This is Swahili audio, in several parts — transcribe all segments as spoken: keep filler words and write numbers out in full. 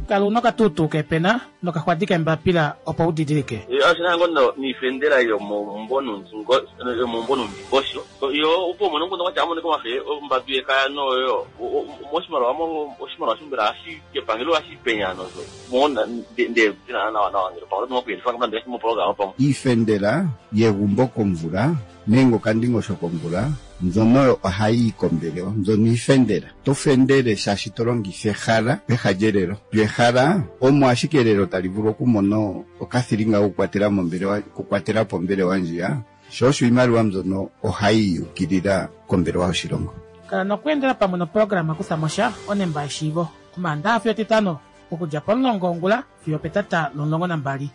kalu no katutu ke pena no ka khwadika mbapila opa udidirike yo asina ngondo ni fendera yo mombono nzingo yo mombono mbosho yo upo mono ngondo kwa chamu ko mahe mbatuye kaya no yo moshimaro amo moshimaro shimbira ashi ke pangelo ashi penyano so mona de tina na na ngiro pa no kweli fanga ndesi mo program pa ifendera yegumbo komvula nengo kandingo shokomvula nzono ahai kombeleo nzono ifendera tofendere shashitolongise hala pehajerero lwehala omo ashikerero talivulu kumono okathilinga kukwatela mombelewa kukwatela pombele wanjia shosho imaluwa mzono ohai yukilila kombelewa oshilongo kala nokwendela pamwe no programa kusamosha onemba eshivo kumanda afyo titano okuja polongo ngula fyo petata lolongo na mbali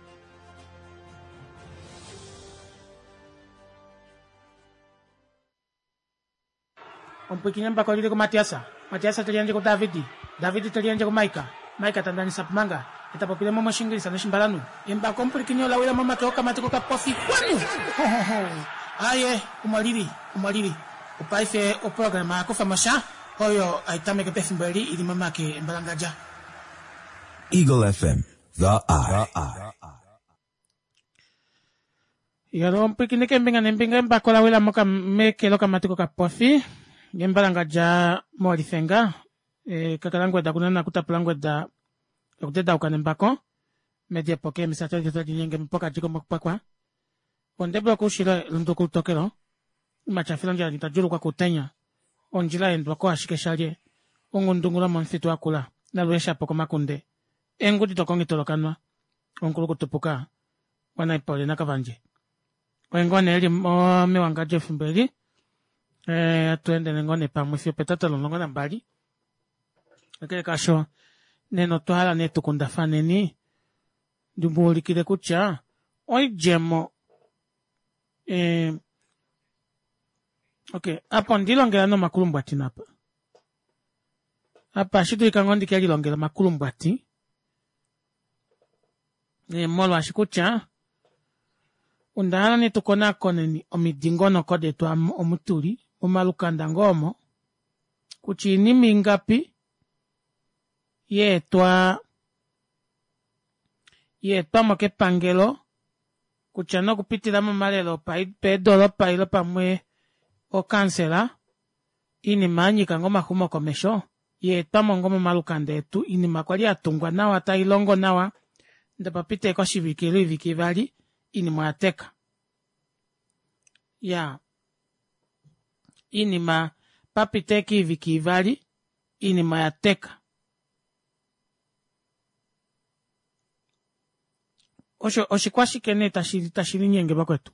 Ompukinya mbako lile ko Matiasa. Matiasa talianje ko Davidi. Davidi talianje ko Maika. Maika tandani sapmanga. Itapopile mama shingiri sana shimbalanu. Imba kompukinya la wila mama toka matiko ka pofi kwanu. Ho ho ho. Aye, umaliri, umaliri. Upaife o programa ko famasha. Hoyo aitame ke pefimbali ili mama ke mbalangaja. Eagle F M, the eye. Yaro ompukinya ke mbinga mbinga mbako la wila maka meke loka matiko ka pofi. Gembalanga ja mori fenga e kakalangwe da kunana kutapulangwe da okuteda ukanembako media poke misato de nyenge mpoka jiko mokpakwa ondeblo ko shira lundo ko tokero machafila nja nitajuru kwa kutenya onjila endwa ko ashike shalie ongundungula monfitu akula na lwesha poko makunde engudi tokongi tolokanwa onkulu kutupuka wana ipole nakavanje wengone eli mo mewanga jefumbeli eh tuende ngone pa mufio petata longo na mbali akele kasho neno tohala netu kundafane ni ndumuli kile kucha oi jemo eh okay hapo ndilongela no makulumbwati napa hapa shitu ikangondi kali longela makulumbwati eh molo ashikucha undana netu kona koneni omidingono kode tu omutuli umalukanda ngomo kuchini mingapi yetwa yetwa moke pangelo kuchano kupitila mamalelo pa pedolo pa ilo pamwe o kansela ini manyi kangoma humo komesho yetwa mongomo malukanda etu ini makwali atungwa nawa ta ilongo nawa ndapapite kwa shivikilo ivikivali ini mwateka ya yeah. Inima papiteki hivi kivali inima ya teka osho oshikwashi kene tashiri tashiri nyenge bakwetu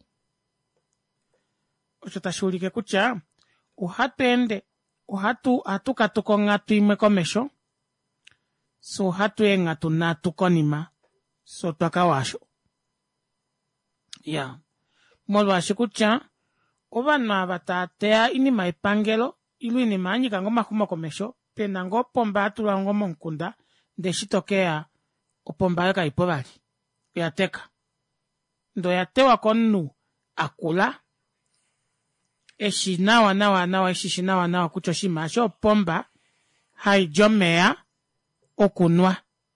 osho tashurike kucha uhatende uhatu atuka tukonga tuime komesho so hatu enga tunatu konima so twakawasho ya yeah. Molo ashikucha Obana batatea ini maipangelo ilu ini manyi kango makuma komesho penango pomba atula ngomo nkunda ndeshitokea opomba yaka ipovali yateka ndo yatewa konu akula eshi nawa nawa nawa eshi nawa nawa kuchoshima sho pomba haijomea okunwa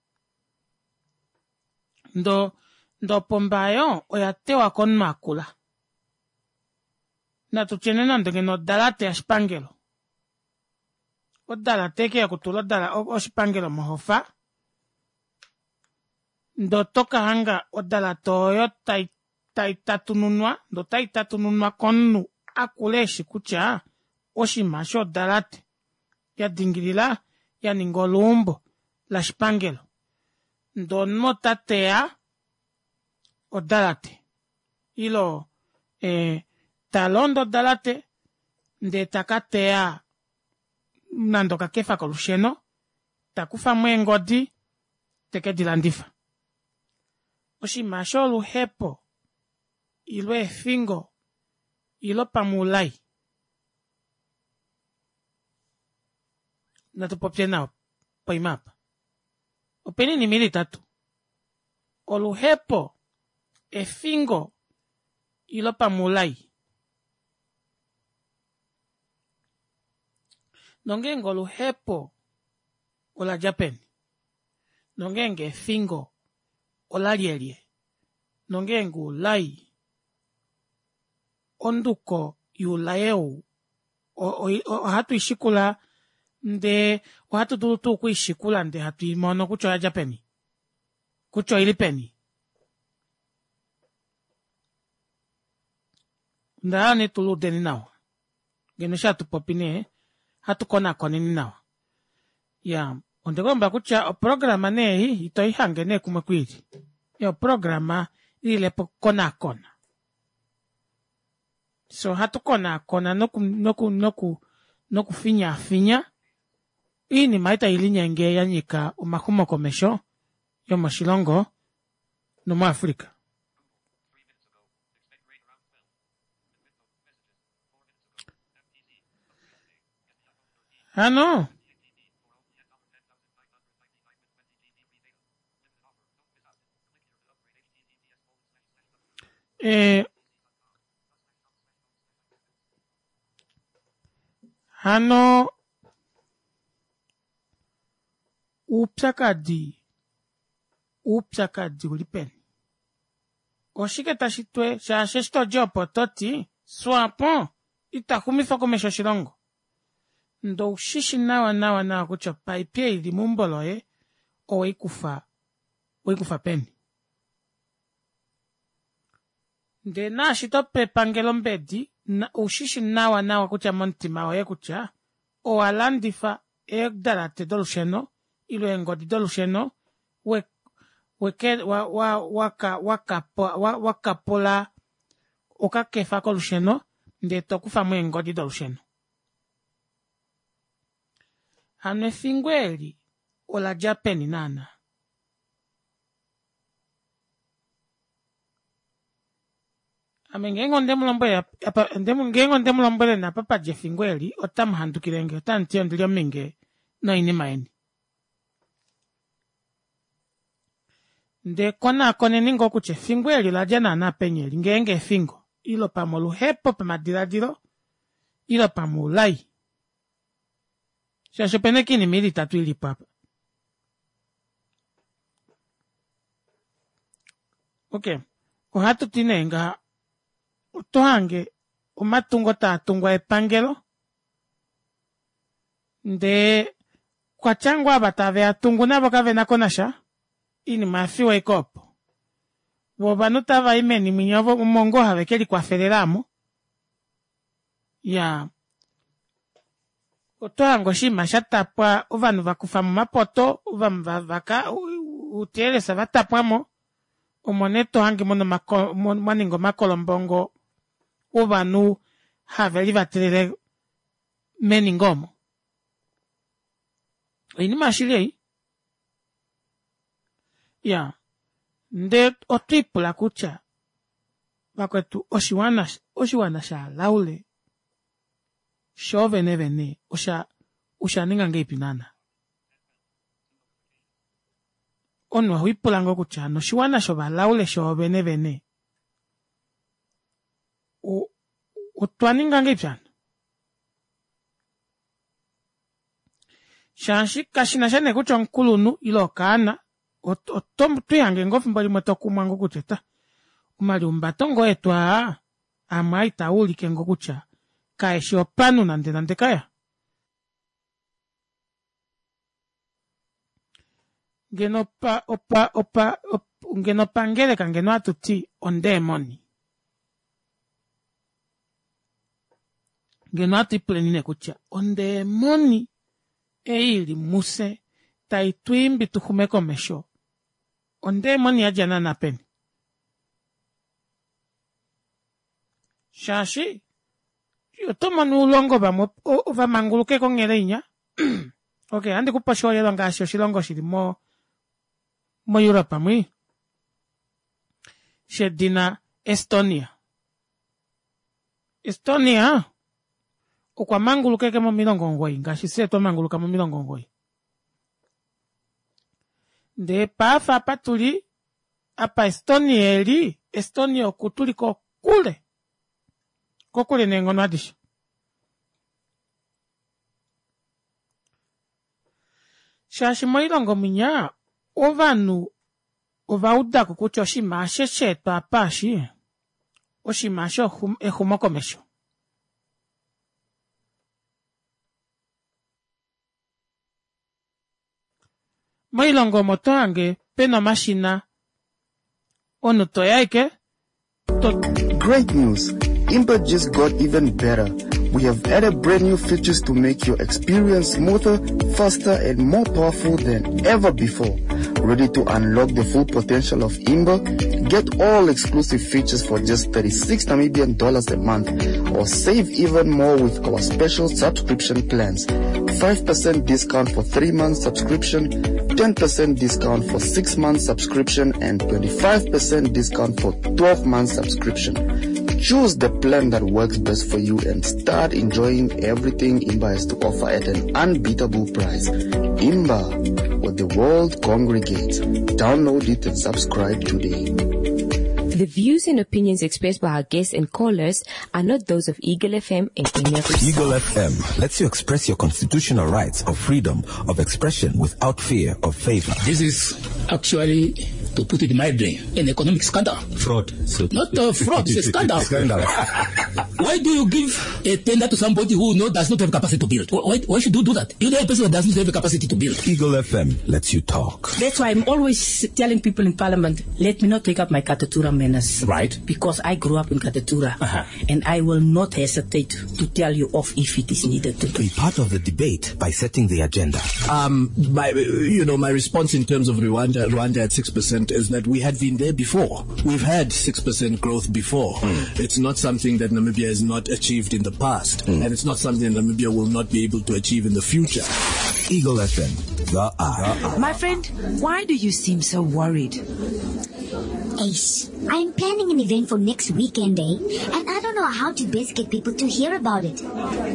ndo ndo pomba yo oyatewa konu akula na tuchenena ndenge no dalate ya shpangelo. O dalate ke ya kutula dala o shpangelo mohofa. Ndo toka hanga o dalato yo tai, tai tatununwa, ndo tai tatununwa konu akuleshi kucha o shimasho dalate. Ya dingilila ya ningolumbo la shpangelo. Ndo no tatea o dalate. Ilo, eh, talondo dalate nde takatea nando kakefa kolusheno takufa mwengodi teke dilandifa oshimasho luhepo ilo efingo ilo pamulai natupopye nao paimapa openi ni mili tatu oluhepo efingo ilo pamulai nongengo luhepo ola Japan nongenge fingo olalielie nongengu lai onduko yulaeu o, o, o hatu ishikula nde o hatu dulutu ku ishikula nde hatu imono kucho ya japeni kucho ilipeni ndani tulu deni nawa genesha tu popine hatu kona kone ni nawa ya ondegomba kucha o programa nehi itoi hange ne kumakwiri ya programa ile po kona kona so hatu kona kona noku noku noku noku finya finya ini maita ilinya nge ya nyika umakumo komesho yo mashilongo no mu Afrika. Ano eh Hano upsakadi upsakadi ulipen oshike tashitwe sha shesto jopo toti swapon itakumisa komesha shilongo ndo ushishi nawa nawa nawa kucha paipie ili mumbolo e o ikufa o ikufa peni nde na shitope pangelombedi na ushishi nawa nawa kucha montima o e kucha o alandifa e dalate dolusheno ilo engodi dolusheno we weke wa wa waka waka po, wa, waka pola oka kefa kolusheno nde tokufa mu engodi dolusheno hane fingweli ola japeni nana amengengo ndemulombe apa ndemu ngengo ndemulombe na papa je fingweli otamhandukirenge otantio ndilyo minge no ini maeni nde kona kone ningo kuche fingweli la jana na penyeli ngenge fingo ilo pamolu hepo pamadiradiro ilo pamulai Sha pene kini mili tatu ili papa. Okay. O hatu tinenga utohange umatungo ta tungwa epangelo nde kwa changwa batave atungu nabo kave nakonasha ini mafiwa ikopo. Wobanu tava imeni minyovo umongo havekeli kwa fereramo ya otohango shima shatapwa uvanu vakufa mu mapoto uvamu vaka utelesa vatapwamo umoneto hangi mono mako maningo makolombongo uvanu haveli vatelele meningomo ini mashilei ya nde otipula kucha vakwetu oshiwana oshiwana sha laule sho vene vene osha osha ninga ngepi nana ono huipulango kuchano shiwana sho balaule sho vene vene o otwaninga ngepi ana shanshi kashina shane kucho nkulunu ilokana otom tuyange ngofi mbali metokumango kucheta umali umbatongo etwa amaita uli kengo kucha kaeshi opanu nande nande kaya. Ngeno pa opa opa op, ngeno pangele kangeno atuti ondemoni. Ngeno ati plenine kucha ondemoni eili muse taitwimbi tuhumeko mesho. Ondemoni ajana na peni. Shashi yotomo nulongo ba ova manguluke kongeleinya okay andi kupasho yelo ngasho shilongo shili mo mo Europa mwi shedina Estonia Estonia okwa manguluke ke mo milongo ngoi ngashi seto manguluka mo milongo ngoi de pafa patuli apa Estonia eli Estonia okutuli ko kule kokule nengono adisho. Shashi moilongo minya ovanu ovauda kukucho oshimashe shetu apashi oshimashe ehumokomesho. Moilongo moto ange peno mashina onu toyaike to. Great news! Imba just got even better. We have added brand new features to make your experience smoother, faster, and more powerful than ever before. Ready to unlock the full potential of Imba? Get all exclusive features for just thirty-six Namibian dollars a month, or save even more with our special subscription plans. five percent discount for three months subscription, ten percent discount for six months subscription, and twenty-five percent discount for twelve months subscription. Choose the plan that works best for you and start enjoying everything Imba has to offer at an unbeatable price. Imba, where the world congregates. Download it and subscribe today. The views and opinions expressed by our guests and callers are not those of Eagle F M and any of its Eagle F M lets you express your constitutional rights of freedom of expression without fear of favor. This is actually, to put it mildly, an economic scandal. Fraud. So not a fraud, it's a scandal. Scandal. Why do you give a tender to somebody who no, does not have capacity to build? Why, why should you do that? You're the person that does not have the capacity to build. Eagle F M lets you talk. That's why I'm always telling people in Parliament, let me not take up my Katatura manners. Right. Because I grew up in Katatura. Uh-huh. And I will not hesitate to tell you off if it is needed to Be part of the debate by setting the agenda. Um, my, you know, my response in terms of Rwanda, Rwanda at six percent is that we had been there before. We've had six percent growth before. Mm. It's not something that Namibia has not achieved in the past. Mm. And it's not something Namibia will not be able to achieve in the future. Eagle F M, the eye. My friend, why do you seem so worried? Ace, I'm planning an event for next weekend, eh? And I don't know how to best get people to hear about it.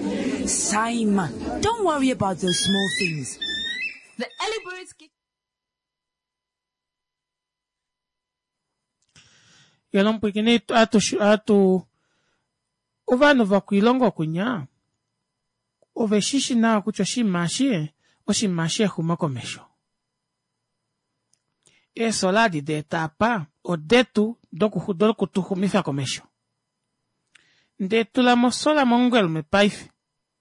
Simon, don't worry about those small things. The early birds get... Yalong pikini atu atu ovano vakuilongo kunya oveshishi na kuchoshi mashi oshi mashi humakomesho eso ladi de etapa o detu doku hudol kutuhumisa komesho ndetu la mosola mongel me paifi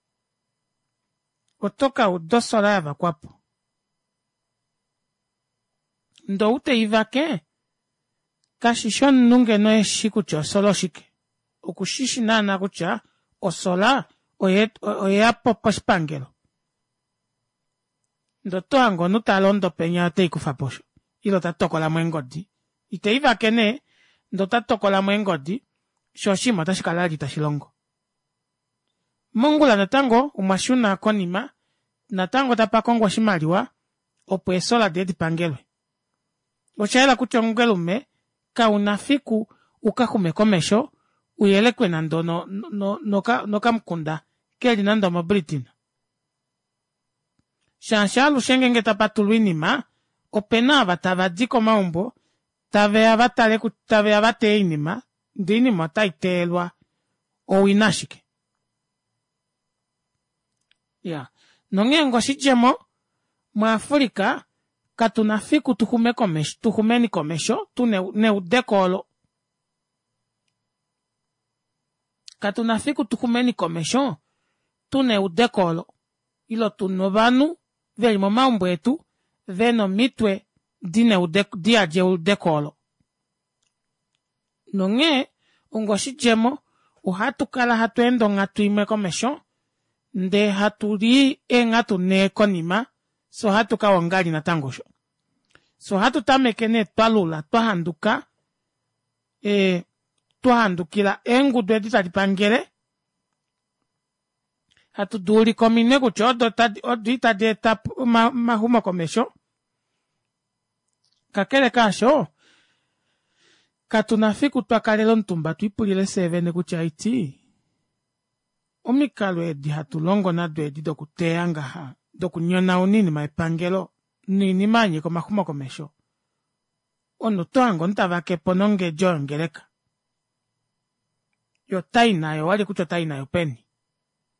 otoka udosola ava kwapo ndo ute ivake kashishon nunge no eshikucho solo shike okushishi nana kucha osola oye oye apo pospangelo ndo toango nutalondo peña te ikufaposho ilo tatoko la mwengodi ite iva kene ndo tatoko la mwengodi shoshima tashikalali tashilongo mongula natango umashuna konima natango tapakongwa shimaliwa opwesola dedi pangelwe ochaela kuchongelume ka unafiku ukahume komesho uyelekwe nando no no no ka no kamkunda keli nando mo Britain shanshalu shengenge tapatulwini ma opena abatava diko maumbo tave abatale ku tave abate inima ndini motaitelwa o inashike ya nongengo shijemo mwa Afrika katunafiku tuhume komesho tuhumeni komesho tune ne udekolo katunafiku tuhumeni komesho tune udekolo ilo tunovanu velimo maumbo etu veno mitwe dine udek diaje udekolo nonge ungoshi jemo uhatu kala hatu endo ngatu ime komesho nde hatu ri e ngatu ne konima so hatu kawangali na tangosho so hatu tamekene twalula twahanduka e twahandukila engu dwedi talipangele hatu duli komine kuchodo tadi odita de tap ma, mahuma komesho kakele kasho katunafiku twakalelo ntumba tuipulile sevene kuchaiti omikalo edi hatu longo na dwedi dokuteanga ha dokunyona unini maipangelo nini manye ko mahuma komesho ono twango ntavake pononge jongereka yo tainayo wali kucho tainayo peni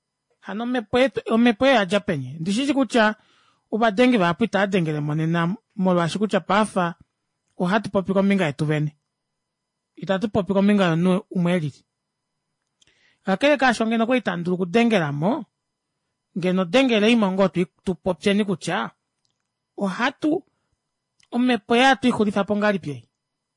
hano me puede o me puede aja penye ndishiji kucha ubadenge bapita adengele monena molo ashikucha pafa o hatu popi kominga etuvene itatu popi kominga no umwelili akele kasho ngeno kwa itandulu kudengela mo ngeno dengele imongo tu tu popcheni kucha o hatu omepo ya tu ikhulifa pongali pye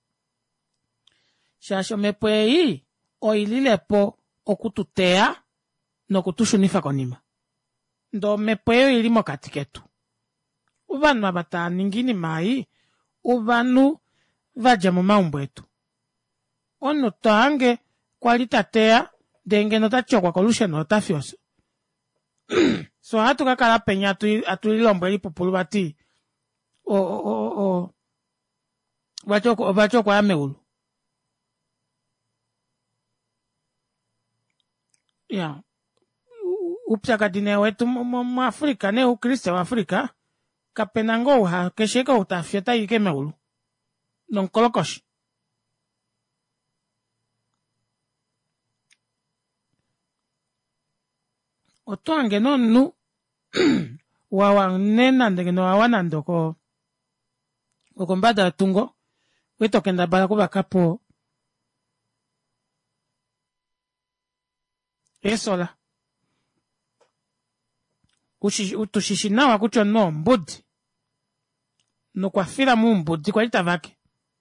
shasho mepo yi o ililepo okututea no kutushunifa konima ndo mepo yo ilimo katiketu uvanu abata ningini mai uvanu vaja mu maumbo etu ono tange kwalitatea denge no tachokwa kolusha no tafioso so hatu kakala penya atu atu ilombo eli populu bati o o o bachoko bachoko ameulu ya upsaka dine wetu mu Afrika ne ukriste wa Afrika kapenango ha kesheka utafieta yike meulu non kolokosh otoange no nu wawa nena ndenge no wawana ndoko okombada tungo weto kenda bala kuba kapo esola ushi utushishinawa kucho no mbudi no kwa fila mu mbudi kwa litavake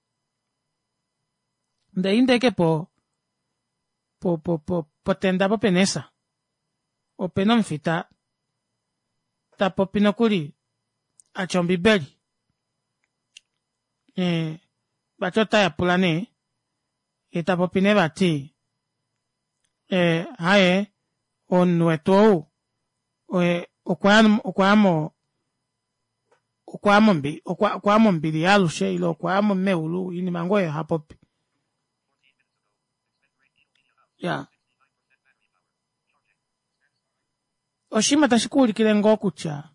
nde indeke po po po po potenda po penesa o penon fita ta po pinokuli a chombibeli eh bachota ya pulane eta po pinebati eh hae on weto o okwamo okwamo okwamo mbi okwamo mbili yalushe ilo okwamo meulu ini mangoye hapopi ya oshima tashikuli kile ngoku cha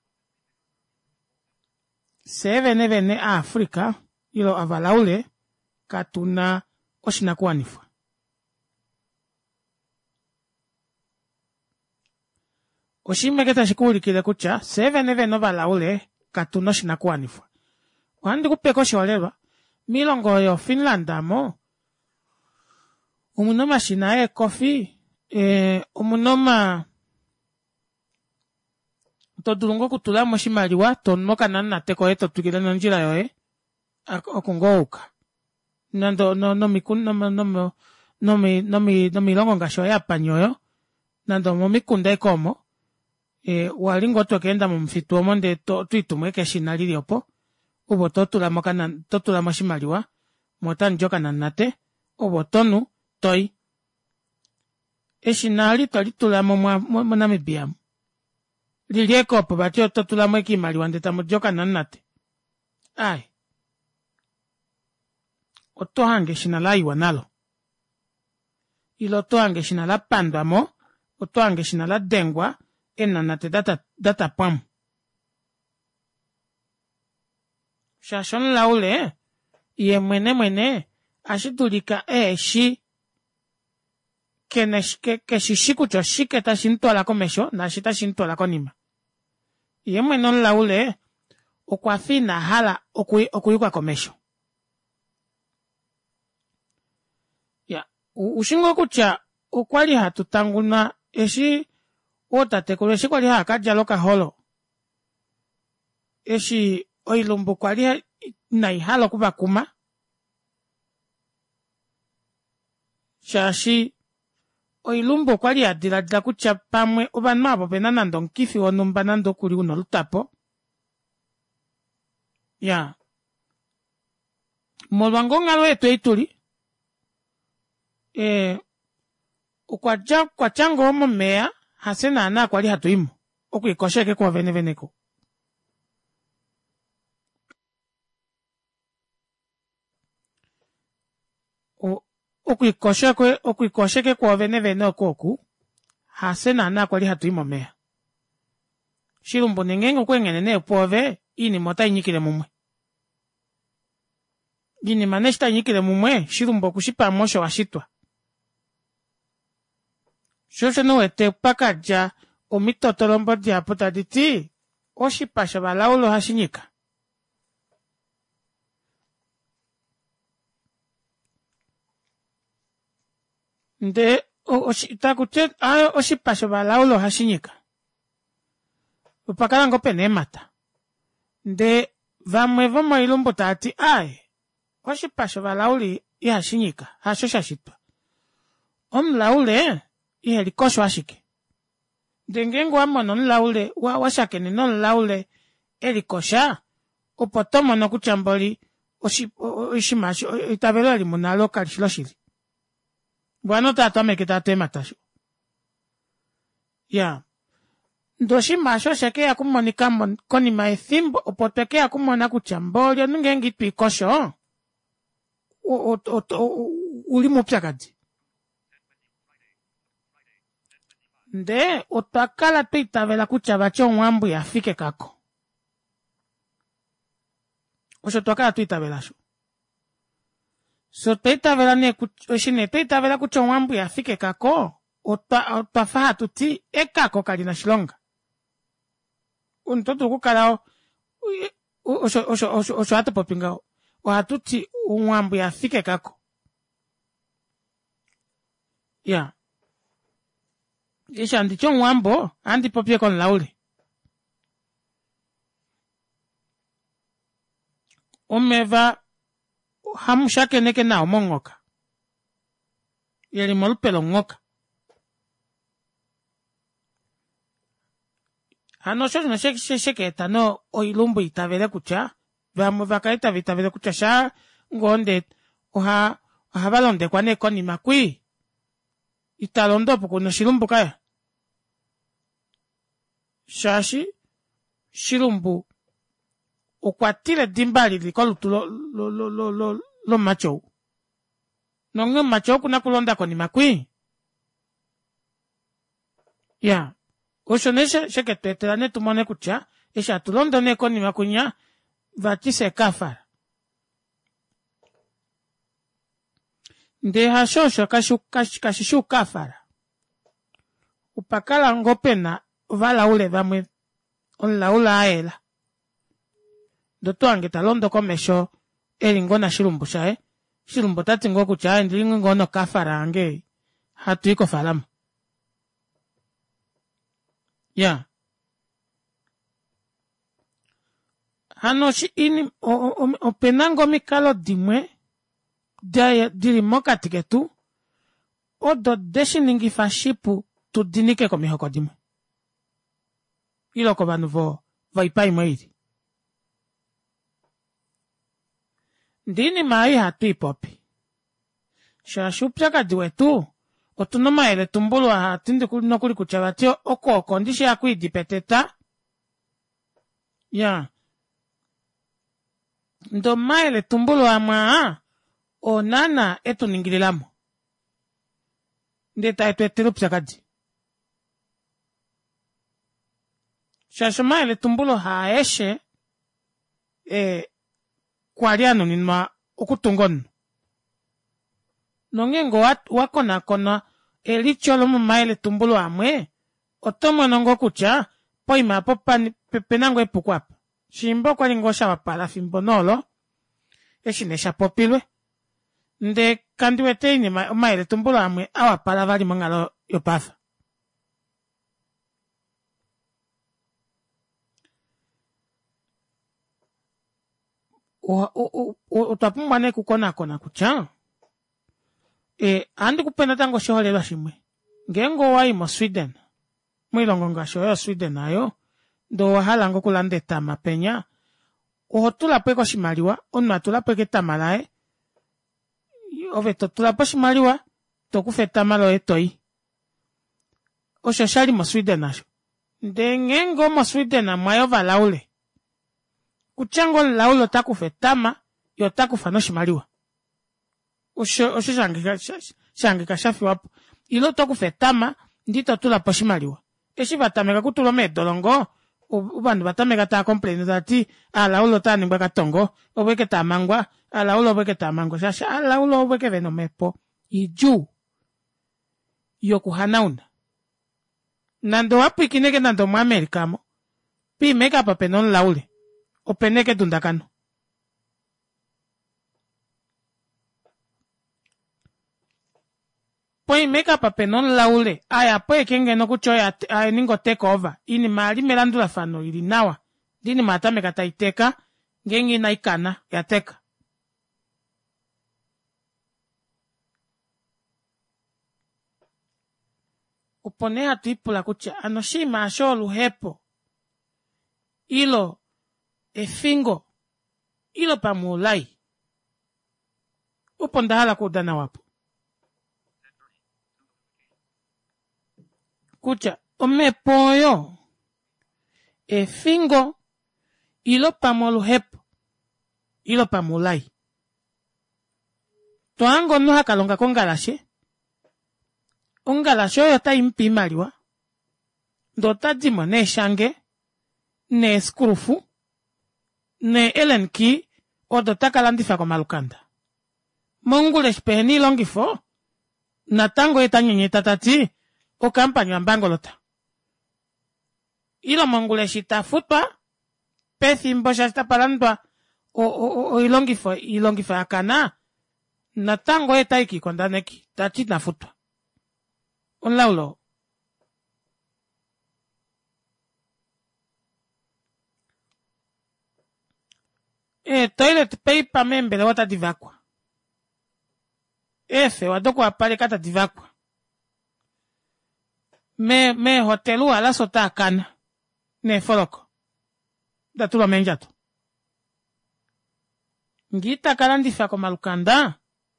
sevene vene Afrika ilo avalaule katuna oshina kuanifa oshime keta shikuli kile kucha sevene vene avalaule katuna oshina kuanifa wandi kupeko shiolewa milongo yo Finland amo umunoma shina e kofi e umunoma todulungo kutula moshimaliwa tonoka nana teko eto tukile na njira yoe okungouka nando no no mikun no no no no mi no mi no milongo ngasho ya panyoyo nando mo mikunda ekomo e walingo tokenda mu mfitu omonde to twitumweke shinalili opo ubo totula mokana totula moshimaliwa motanjoka nanate ubo tonu toy eshinali tolitula mo mo Namibia lilieko po batyo totula mweki maliwa ndeta mojoka nanate ai oto hange shinala iwa nalo ilo to hange shinala pandwa mo oto hange shinala dengwa enanate data data pam shashon laule ye mwene mwene ashitulika e shi kenesh ke ke shishiku cho shiketa shinto la komesho na shita shinto la konima ye mwene laule okwafina hala okui okuyukwa komesho ya ushingo kucha okwali hatutanguna eshi otate kule shi kwali hakaja loka holo eshi oilumbu kwali na ihalo kubakuma shashi oilumbu kwali adiladila kucha pamwe obanu abo pena nando nkifi onumba nando kuli uno lutapo ya molwango ngalo etu eituli eh ukwaja kwa chango omo mea hasena na kwali hatuimo okuikosheke kwa vene veneko o okuikosheke okuikosheke kwa vene vene okoku hasena na kwali hatuimo mea shirumbo nengengo kwengene ne pove ini mota inyikile mumwe gini maneshta inyikile mumwe shirumbo kushipa mosho washitwa shosho no ete pakaja omitotolombo dia potaditi oshipasha balaulo hashinyika Nde takuche ayo oshipasho balaulo hashinyika. Upakala ngope nemata. Nde vamwe vomo ilumbu tati ai. Oshipasho balauli ihashinyika. Hasho shashitwa. Omlaule ihelikosho ashike. Nde ngengu wamo nonlaule wa washake ni nonlaule elikosha. Upotomo no kuchamboli oshimashi itabelo limunalo kalishiloshili. Bueno, tato ameke tato ematasho. Ya. Ndoshi masho sheke ya kumonika koni maethimbo opoteke ya kumona kuchamboli nungengi tuikosho. Ulimu pchakadi. Nde otakala tuitavela kuchabacho mwambu ya fike kako. Osho tokala tuitavela sho. So tuitavela ne kuchine tuitavela kucho mwambu ya fike kako. Otafaha tuti e kako kalina shilonga. Untoto kukalao osho osho osho osho hata popingao. Ohatuti mwambu ya fike kako. Ya. Isha andi chon mwambo andi popie kon laule. Omeva hamushake neke na omongoka. Yeli molupelo ngoka. Ano shosh no sheke sheke etano oilumbu itavele kucha. Vamu vakaita vitavele kucha sha ngonde oha oha balonde kwa neko ni makui. Italondo puku no shilumbu kaya. Shashi shilumbu ukwatile dimbali likolu lo lo lo lo lo lo macho. Nonge macho kuna kulonda koni makui. Ya. Oshonesha sheke tetelane tumone kucha. Esha tulondo ne koni makunya. Vatise kafara. Nde hashosho kashu kash, kashishu kafara. Upakala ngopena vala ule vamwe. On la ula aela. Doto angeta londo komesho elingo na shilumbu shae. Shilumbu tati ngoku chae ndilingo ngono kafara ange. Hatu iko falama. Ya. Hano shi ini openango mikalo dimwe. Daya diri moka tiketu. Odo deshi ningi fashipu tu dinike komi hoko dimwe. Iloko banu vo vaipai mairi. Dini mai hatu ipopi. Shashupchaka diwe tu. Otunoma ele tumbulu wa hatindi nokuli kuchavatio. Oko kondishi ya kui dipeteta. Ya. Ndo maele tumbulu wa maa. O nana etu ningililamo. Ndeta etu etirupchakadi. Shashuma ele tumbulu haeshe. E. Kwariano ninma okutungon. Nongengo wako na kona elicholo maele tumbulu amwe. Otomo nongo kucha. Poima popa penango epukwapa. Shimbo kwa lingosha wapala fimbonolo. Eshinesha popilwe. Nde kandiwete ini maele tumbulu amwe awapala vali mongalo yopafa. Utapumwane kukona kona kucha. E, andi kupenda tango shohole wa shimwe. Ngengo wa imo Sweden. Mwilongo nga shoho Sweden ayo. Do wahala ngo kulande tama penya. Uhotula peko shimaliwa. Onu atula peke tamalae. Ove totula po shimaliwa. Tokufe tamalo etoi. Osho shali mo Sweden ayo. Nde ngengo mo Sweden amayo valaule. Kuchango laulo takufe tama. Yo takufa no shimaliwa. Osho, osho shangika, shangika shafi wapo. Ilo takufe tama. Ndito tula po shimaliwa. Eshi batameka kutulo me dolongo. Ubandu batameka ta complain dati. Ala ulo ta nimba katongo. Obeke ta mangwa. Ala ulo obeke ta mangwa. Shasha ala ulo obeke veno mepo. Iju. Yoku hanauna. Nando wapu ikineke nando mwa Amerikamo. Pi meka pa penon laule. O peneke dundakano. point make up ape non laule. Aya poe kenge no kuchoya ay ningo take over. Ini mali melandula fano ili nawa. Dini mata mekata iteka. Gengi na ikana ya teka. Upone hatu ipula kucha. Anoshima asholu hepo. Ilo. Efingo. Ilo pa mulai. Upondahala kudana wapo. Kucha, omepoyo. Efingo. Ilo pa molu hepo. Ilo pa mulai. Toango no hakalonga kongalashe. Ongalashe yo ta impi maliwa. Dota dimo ne shange. Ne skrufu. Ne elenki. O dota kalandifa ko malukanda. Mongule speni longifo. Natango etanyenye tatati. O kampanya mbangolota. Ilo mongule shita futwa. Pethi mbosha shita palandwa. O, o, o ilongifo, ilongifo akana. Natango etaiki kondaneki. Tati na futwa. Onlaulo. E toilet paper membele wata divakwa. Efe wadoko apale kata divakwa. Me me hotelu ala sota akana. Ne foloko. Datula menjato. Ngita kalandi fako malukanda.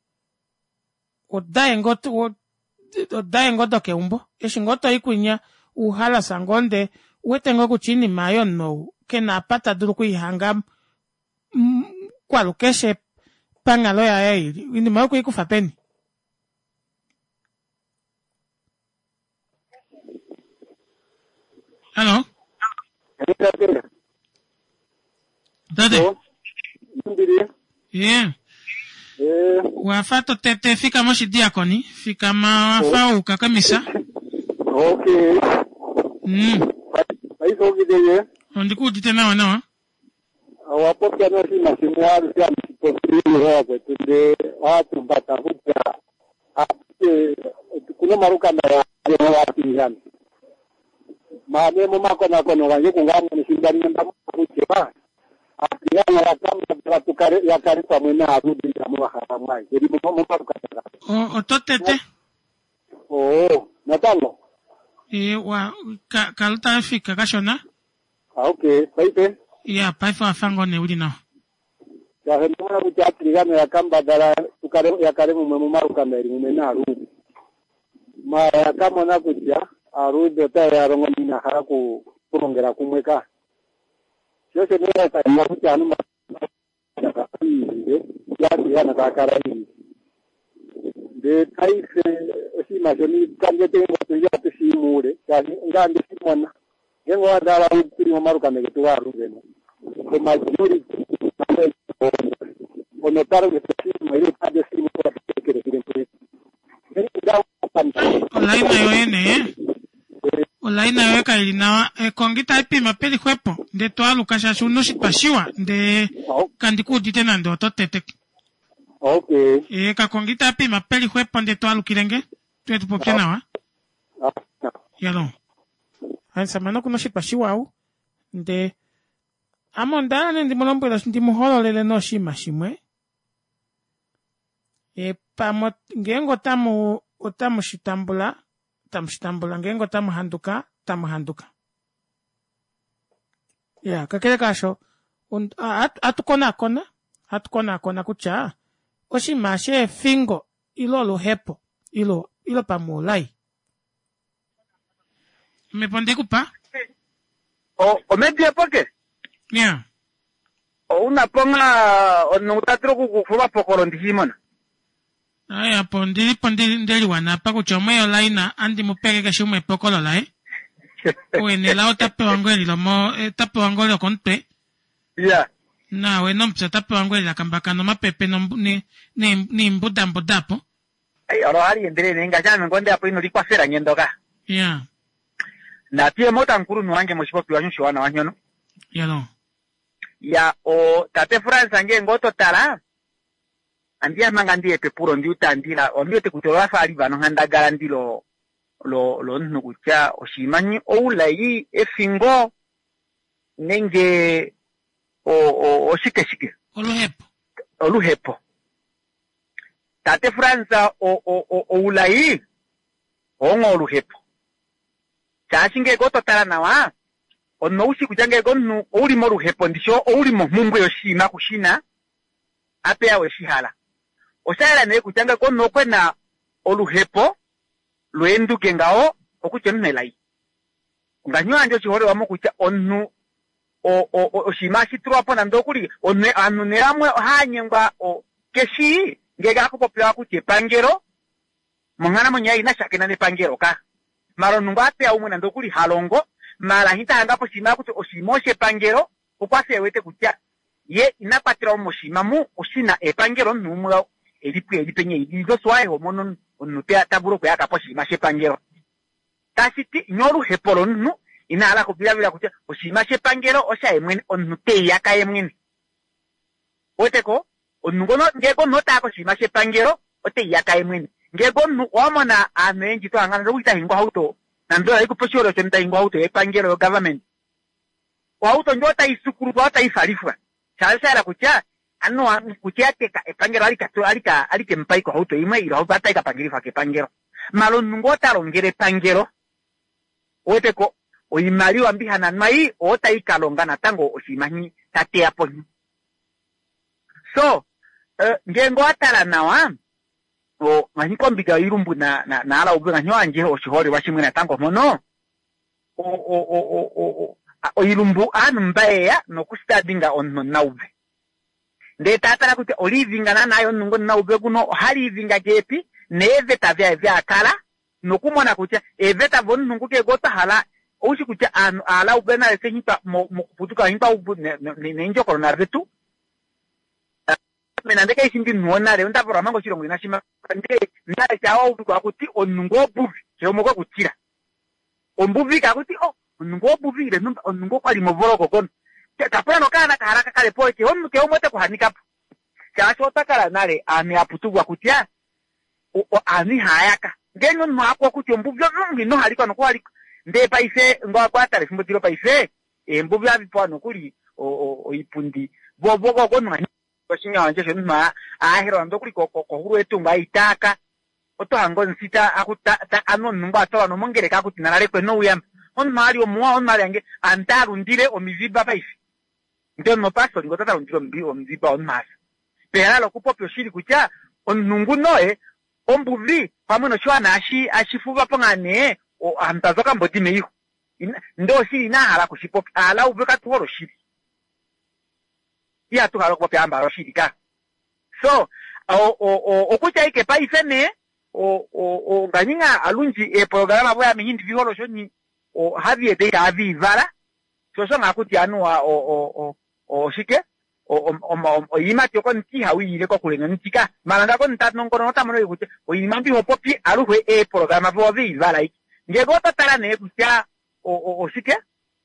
Odaye ngoto odaye ngoto ke umbo. Eshi ngoto ikunya uhala sangonde uwetengo kuchini mayo no. Kena pata duruku ihangam. Kwa lukeshe pangalo ya hei. Ini mauku iku fapeni. Hello? Dade? Yeah. Wafato tete fika moshi diakoni. Fika ma wafa uka kamisa. Okay. Mm. Aizo gideye. Ondiku dite nawa nawa. Awapokia nasi masimuaru siya msiposiri hapo. Tunde watu mbata huja. Apite kuno maruka na ya watu yani. Maame mama kona kono wange kungamu nishindani nda kuchewa atia ya kama tukare ya kare kwa mwena arudi ya mwa haramai jadi mama mama tukataka o ototete oh natalo e wa ka kalta fika kashona ah okay paipe ya paifa afango ne uli na ya hema kucha trigana ya kamba dara tukare ya kare mama mama ukameri mwena arudi ma ya kama na kucha arudi tayari rongo nina haraku kurongera kumweka Yose nina tayo kucha anu ya ya na kakara hii de taise si majoni kanje tengo tuya tusimure yani ngande simona yengo adala utiri maruka megetuwa rugeno ko majuri ono taro que se mai kanje simu kwa kire kire kire ni dawo olaina yoene olaina yoeka ilinawa e kongita ipi mapeli kwepo de toa lukasha shuno shipashiwa de kandiku ditena ndo totete. Okay. E ka kongita ipi mapeli kwepo de toa lukirenge tuetu popena wa yalo hansa mano kuno shipashiwa au de amondana ndi molombo la ndi muholo lele no shima shimwe e pa ngengo tamu otamu shitambula tamu shitambula ngengo tamu handuka tamu handuka ya kakele kasho at atukona kona atukona kona kucha oshimashe fingo ilo lo hepo ilo ilo pa mulai me ponde kupa o o media poke ya o una ponga o no tatro kukufuba pokoro ndihimona aya pondi pondi ndeli wana pa kuchomwe olaina andi mupeke kashume pokolo lai wene la otape wangweli lo mo tape wangweli konpe ya na we no mpsa tape wangweli la kambaka no mapepe no ni ni ni mbuda mbudapo ai oro ari ndere nenga jana ngonde apo ino likwasera nyendoka ya na tie mota nkuru nwange moshipopi wanyu shwana wanyono ya no ya o tate France ange ngoto tala andia manga ndiye pepuro ndi utandila ombio te kutola fali bano handagala ndilo lo lo nukucha oshimanyi oulai efingo nenge o o oshike shike oluhepo oluhepo tate Franza o o o oulai ongo oluhepo chashinge goto tala nawa ono usi kujange gonu ouli mo luhepo ndisho ouli mo mumbwe yoshima kushina ape yawe shihala oshala ne kuchanga kono kwena oluhepo lwenduke ngao okuchemmelai nganywa ndio chihore wamo kucha onu o o oshima shitruapo na ndokuli onne anu neramwe hanyengwa o keshi ngega akupopya kuche pangero mongana monyai na shakena ne pangero ka maro nungate ya umuna ndokuli halongo mara hita hangapo shima kuti oshimoshe pangero ukwase wete kucha ye inapatira omoshima mu oshina epangero numuro elipu elipenye ilizo swae homono onutea taburo kwa yaka poshi mashe pangero tasiti nyoru heporo nu inala kubila bila kucha oshima she pangero osha emweni onute yaka emweni oteko onungono ngego nota ko shima she pangero ote yaka emweni ngego nu omona amenji to angana ruita hingo auto nando aiku poshoro senta hingo auto e pangero government wa auto njota isukuru bota ifalifwa chalsala kucha ano kucha teka e pangero alika to alika alike mpai ko auto imwe iro auto ataika pangirifa ke pangero malo ngota rongere pangero oteko oimali wambihana mai otaika longana tango oshimanyi tate apo so uh, ngengo atala nawa o maniko mbiga irumbu na na, na ala ubega nyanje oshihori washimwe tango mono o o o o o o irumbu anu mbaya no kustadinga onno naube nde tatara kuti olivinga na nayo nungo naube kuno hali vinga jepi neve tavya vya kala no kumona kuti eveta von nungu ke gota hala ushi kuti anu ala ubena ese hinta mo kuputuka hinta ubu ne njo corona vetu mena ndeke isimbi nuona le unda pora mango chirongo inashima ndeke ndale chawo ubu akuti onungo buvi chomoko kutira ombuvi kakuti oh onungo buvi le numba onungo kwali movoroko kono kapura no kana karaka kale poche onu ke omote kuhanika chacho takala nale ani aputugwa kutia o ani hayaka ngenyo mwako kuti ombuvyo no haliko no kwali nde paise ngwa kwatale simbotiro paise embuvyo abipano kuli o o ipundi bo bo ko no bashinya wanje shema ahero ndo kuli ko ko huru etunga itaka oto hango nsita akuta ano numba atola no mongere ka kuti nalale kwe no uyam on mali o mwa on mali ange antaru ndile o miziba paise ndio no paso ngotata ndiro mbi o miziba on mas pera lo kupopyo shiri kucha on nungu noe ombuvi pamono chwana ashi ashifuva pangane o amtazoka mboti meyo ndo shiri na hala kushipopi ala uveka tuoro shiri ya tu hala kupopi amba shiri ka so o o o okucha ike pa ifene o o o ganinga alunji e programa boya mihindi viholo shoni o havi ede ka avi vala so so ngakuti anu o o o o shike o o o yima tyoko nti hawi ile ko kulenga ntika malanga ko ntat nongono tamono yikuti o yima mbi hopopi aluhwe e programa bo vi vala iki ngego tatala ne kutia o o o shike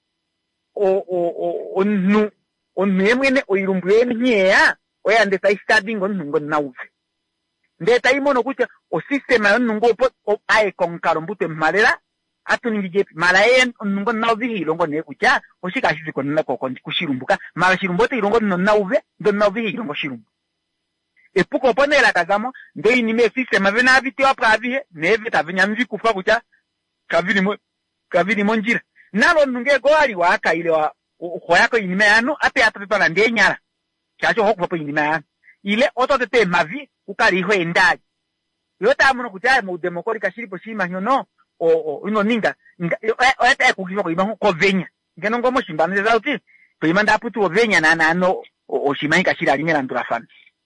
o o o onu onnemwene o irumbweni nyea oya ndeta studying on nungo nauve ndeta imono kuti o system ya nungo po ai konkaro mbute malela atuningi jepi malayen nungo nauve hilongo ne kutia o shika shizi konna ko kondi kushirumbuka mala shirumbote ilongo no nauve ndo nauve hilongo shirumbu epuko ponela kazamo ndo inime system avena abiti wapra avihe neve tavinyamvi kufa kutia kavili mo kavili monjira nalo nunge goali waka ile wa khoyako inime yanu ape atapepa na ndenyala chacho hokupo inime yanu ile oto tete mavi ukali ho endaji yota amuno kutaya mu demokori kashiripo shima nyono o o ino ninga ota kukiva ko ibango ko venya ngeno ngomo shimbana zauti to imanda aputu o venya na nano o shima kashira alimela ndurafana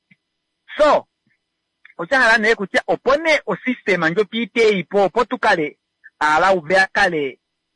so ochahala ne kutia opone o system anjo pite ipo potukale ala uvea kale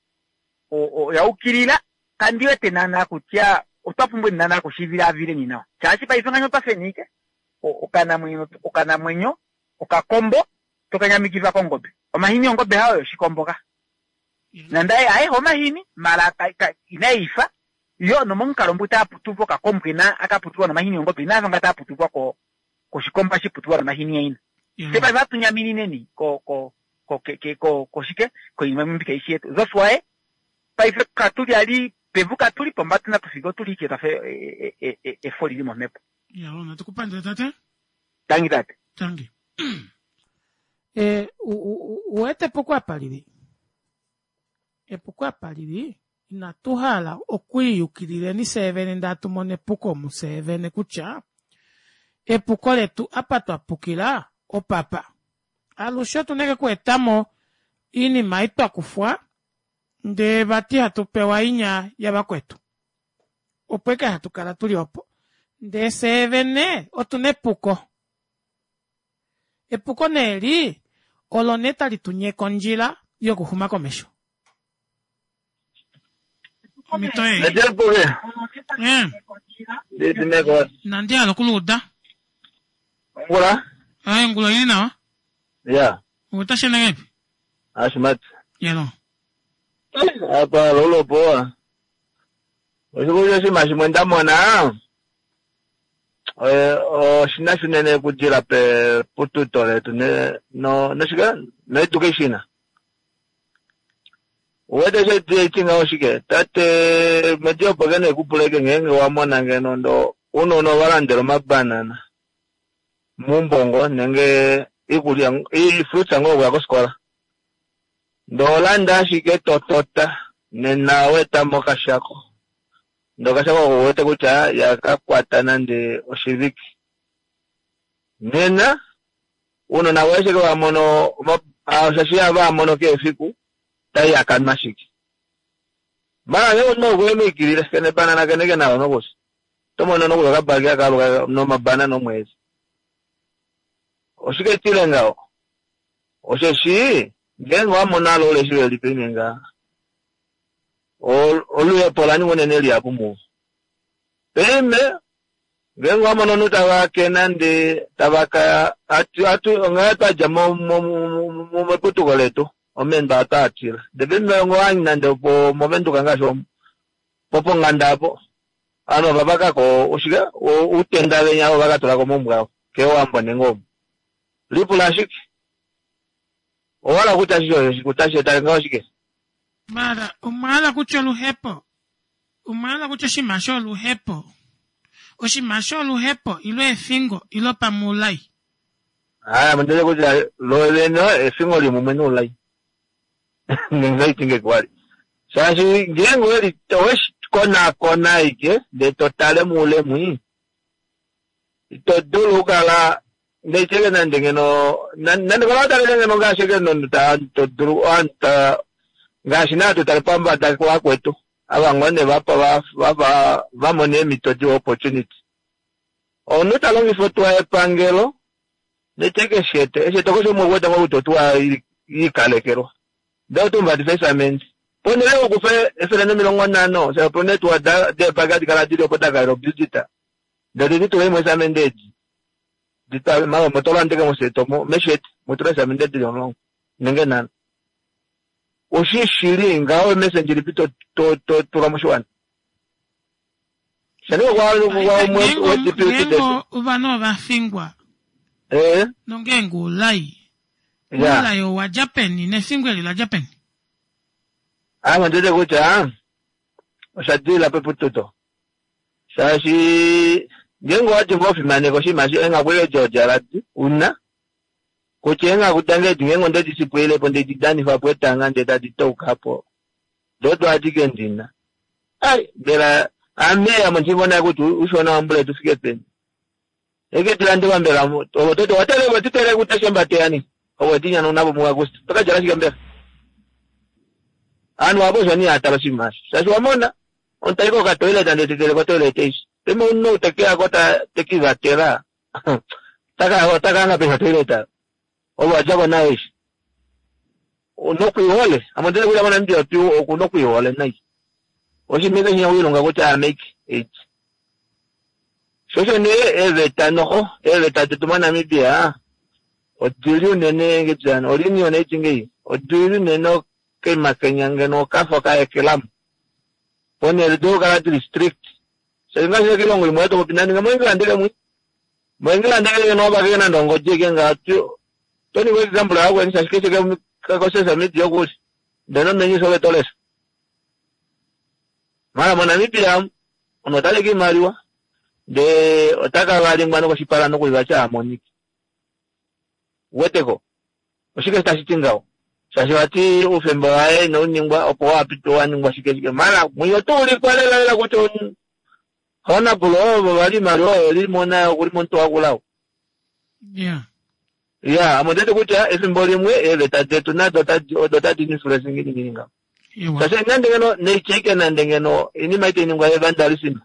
o o ya ukirila kandiwe tenana kutia otapumbwe nana kushivira vile ninao chachi pa ifanga nyota fenike o okana mwenyo okana mwenyo okakombo tokanyamikiva kongobe omahini ongobe hayo shikomboka nandaye aye homahini mala ka inaifa yo no monkalo mbuta putuvo ka kompina akaputuwa no mahini ongobe na vanga ta putuvo ko ko shikomba shiputwara na hini ina seba za tunyamini neni ko ko ko ke ke ko ko shike ko imambika isietu zoswae pa ife katuli ali pevuka tuli pombati na tufigo tuli kita fe e e e e foli limo mepo ya ona tukupanda tate tangi tate tangi eh uete poco apaliri e poco apaliri inatuhala okwiyukirire ni sevene ndatumone puko mu sevene kucha e puko letu apato apukila o papa alusho tuneke kwetamo ini maito akufwa nde bati hatupewa inya yaba kwetu opweka hatukala tuli opo nde sevene otune puko e puko neli oloneta litunye konjila yokuhuma komesho mitoe Nadel poge eh de dimego nandia lokuluda ngula ay ngula ina ya utashena ngapi ashmat yelo apa lolo poa ojo si mashi mwenda mona eh o shina shunene kujira pe pututore tune no nashika no education wede je de tinga oshike tate medio pagane kupuleke ngenge wa mona ngeno ndo uno no walandero mabanana mumbongo nenge ikulia i fruits ngo kwa skola ndo landa shike totota nena weta mokashako ndo kashako wote kucha yakakwatana ndi oshiviki nena uno na wese kwa mono ashashia ba mono ke fiku tai akamashiki mara leo no gweme ikirira kene banana kene kena no bosi tomo no no ka bagya ka no mabana no mwezi oshike tilengao osheshi ngenwa monalo le shwe lipenga oluye polani wonene lyapo mu peme ngenwa mono nutawa kenande tabaka atu atu ngata jamo mu meputuko leto omenda atatira debeme ngwani nande po momento kangasho popo ngandapo ano babaka ko ushika utenda lenyao bakatola ko mumbwa ke wambo nengomo lipulashiki owala kutasho kutasho tangoshike mara umala kucho luhepo umala kucho shimasho luhepo oshimasho luhepo ilo efingo ilo pamulai ah mandele kuja lo leno efingo limumeno lai ngai tinge kwali sashi ngengo eli tosh kona kona ike de totale mule mui to dulu kala ne chege nande no nan kala tale no ga chege no ta to dulu anta gashina to talpamba ta kwa kwetu abangone bapa ba ba vamone mitojo opportunity onu talongi foto ya pangelo ne chege shete ese to ko mo wota mo to twa i kalekero dato mba defensement ponele okufe eselene milongo nano se pone to da de bagadi kala dilo pota ga ro budget da de to mo examended dita ma mo to lande mo se to mo meshet mo to examended de long nengenan oshi shiri ngao messenger pito to to to ramoshwan sane wa wa mo o deputy ubano ba fingwa eh nongengo lai ya la yo wa Japan ne fingwa la Japan ah mandele kucha osadila pe pututo sashi ngengo ati mbofi mane ko shimashi enga kwele Georgia lati una kuchenga kutange dingengo ndo disipwele ponde didani fa pwetanga ndeta ditoka hapo dodo atike ndina ai bela ameya mchibona kuti ushona wambule tufike peni eke tilande wambela moto toto watele watitele kutashamba teani owetinya no nabo mu August toka jara shigambera anu abo jani atala shimashi sashi wamona ontaiko ka toilet ande titele ko toilet is temo no tekea kota tekiza tera taka taka na pesa toilet oba jaba naish onokuyole amandele kula mana ndio tu okunokuyole nai oshimeze nya wilonga kota make it shoshe ne eveta no eveta tutumana media odulu nene ngejana olini one tingi odulu neno ke makanyanga no kafa ka ekelam pone do kala district senga je kilongo mweto pinani ngamo ngandele mu Mwengila ndege no bagena ndongo jege ngatyo. Toni we example hawo ni sashike ke ka sesa miti yokuti. Ndano nenyi sobe toles. Mara mwana mipira onotale ki mariwa de otaka bali ngwana ko shipala no kuibacha harmoniki. Weteko. Oshike tashitingao. Shashwati ufemba wae no ningwa opo wapito waningwa shike shike. Mara mwiyo tuli kwa lela lela kuto hona kulo bali mariwa li mona kuri monto akulao. Yeah. Yeah, amodete kucha esimboli mwe ele tatetu na dota dota influence ngini nginga. Sasa nandengeno ne cheke nandengeno ini maite ningwa vandalism.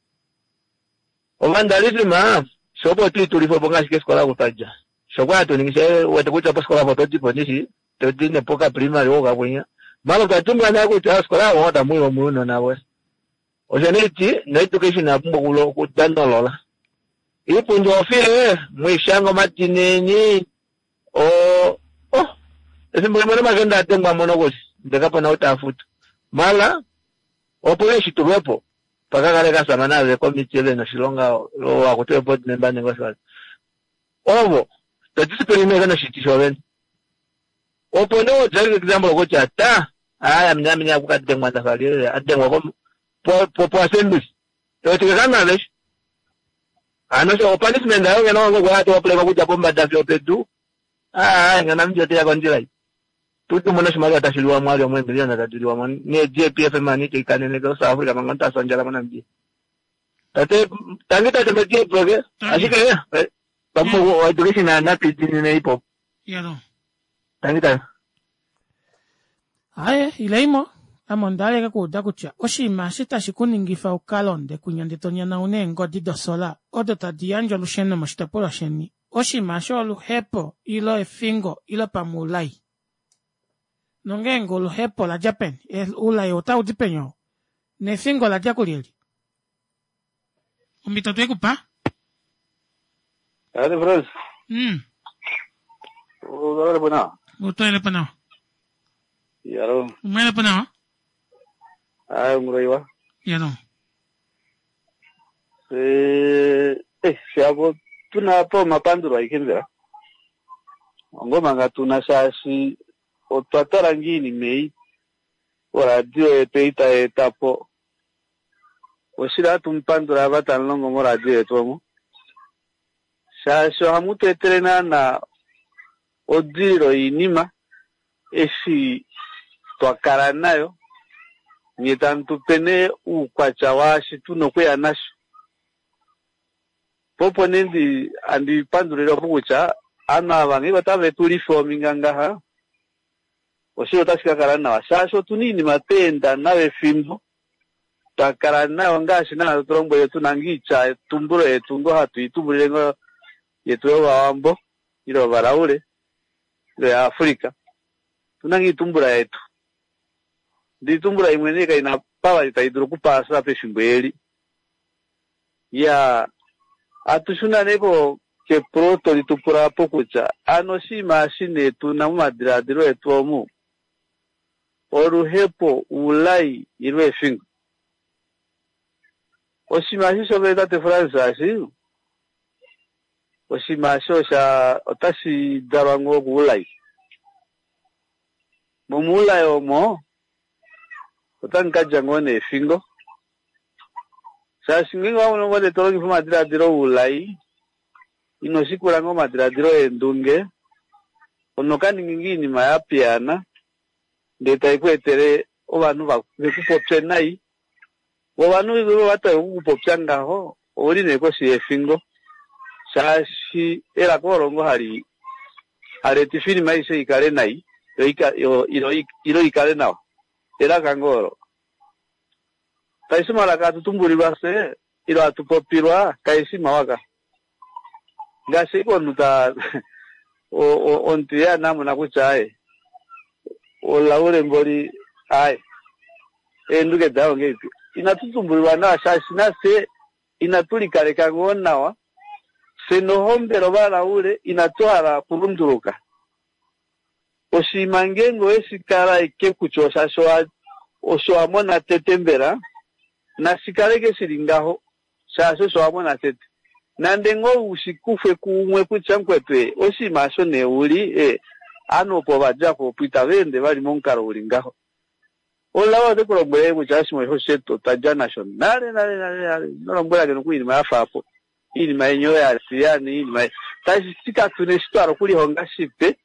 O vandalism ah sopo tu tulifo bonga shike skola kutaja. Sokwa to ningishe wete kucha pa skola foto tipo nisi to dine poka primary oga kwenya. Malo katumba na kucha skola wota mwe mwe no nawe. O jeneti na education abumbo kulo kutandolola. Ipo ndio ofie mwishango matineni o oh esimbo mwana magenda atengwa monogosi ndekapa na utafuta mala opole shituwepo paka kale kasama nawe komiti ile na shilonga lo akotoe board member ngoswa obo tatisipelime kana shitisho wen opo ndo jari example ko chata aya mnyami nya kukatengwa ndafali atengwa ko po po po assembly to tikana lesh ano so punishment ayo ngeno ngo kwa to play kuja bomba davyo pedu ah ngana mjote ya konjira tutu mwana shimali atashiliwa mwali wa mwembe na tatiliwa mwani ne J P F mani ke kanene ko South Africa manganta sonjala mwana mji tate tangita temeje proge ashike ya pamoja wa education na napi dini hip hop yalo tangita aye ilaimo amondale ka kuda kucha oshima shita shikuningifa ukalonde kunyandetonya na unengo didosola odota dianjo lusheno mashitapolo sheni oshima sholu hepo ilo efingo ilo pamulai nongengo lu hepo la Japan el ulai otau dipenyo ne fingo la jakulieli umbito tueku pa ade France mm o dale pana utoele pana yaro umele pana ah nguraiwa yaro eh eh siabo tuna po mapanduro ikindera ngoma ngatuna shashi otwatara ngini mei oradio eteita etapo oshira tumpandura batanlongo mo radio etomo shasho hamute trena na odiro inima eshi twakara nayo nyetantu pene ukwacha washi tuno kwe nasho popo nendi andi pandurira kucha ana bangi batave tuli forming ngaha osho tashika karana washasho tunini matenda nawe fimbo takarana wangashi na trombo yetu nangicha tumburo yetu ngo hatu itumbure ngo yetu wambo ilo baraule le Afrika tunangi tumbura yetu ndi tumbura imweneka ina pawa itaiduru kupasa peshimbeli ya atushuna nebo ke proto litupura pokucha anoshima ashine tuna madiradiro yetu omu oruhepo ulai irwe fingo oshimashi sobeta te France ashi oshimasho sha otashi darango ulai mumula yomo otanka jangone fingo sa singingo wano ngode tolongi fu madiradiro ulai inoshikura ngo madiradiro endunge onokani ngingini mayapiana ndeta ikwetere obanu bakupopya nai obanu bibo bata ukupopya ngaho oli neko si fingo shashi era korongo hari hari tifini maise ikale nai yo iro iro ikale nao era kangoro kaisima la katutumburi base iro atupopirwa kaisima waka ngase konuta o o ontia namu nakuchae o laure mbori ai enduke dawo ngepi inatutumbulwa na shashi na se inatulika leka ngonawa se no hombero bala ule inatwara kurunduruka oshimangengo esikara ike kuchosha shoa osho amona tetembera na sikareke siringaho shasho so amona tete nandengo usikufe kumwe kuchankwepe osimaso ne uli e anopo bajako pita vende bali monkaro ulingaho olawa de kurobwe kuchasimo hoseto taja national nale nale nale nolombera keno kwini mafa hapo ili maenyo ya siani ili mai tashi sika tunestaro kuli honga shipe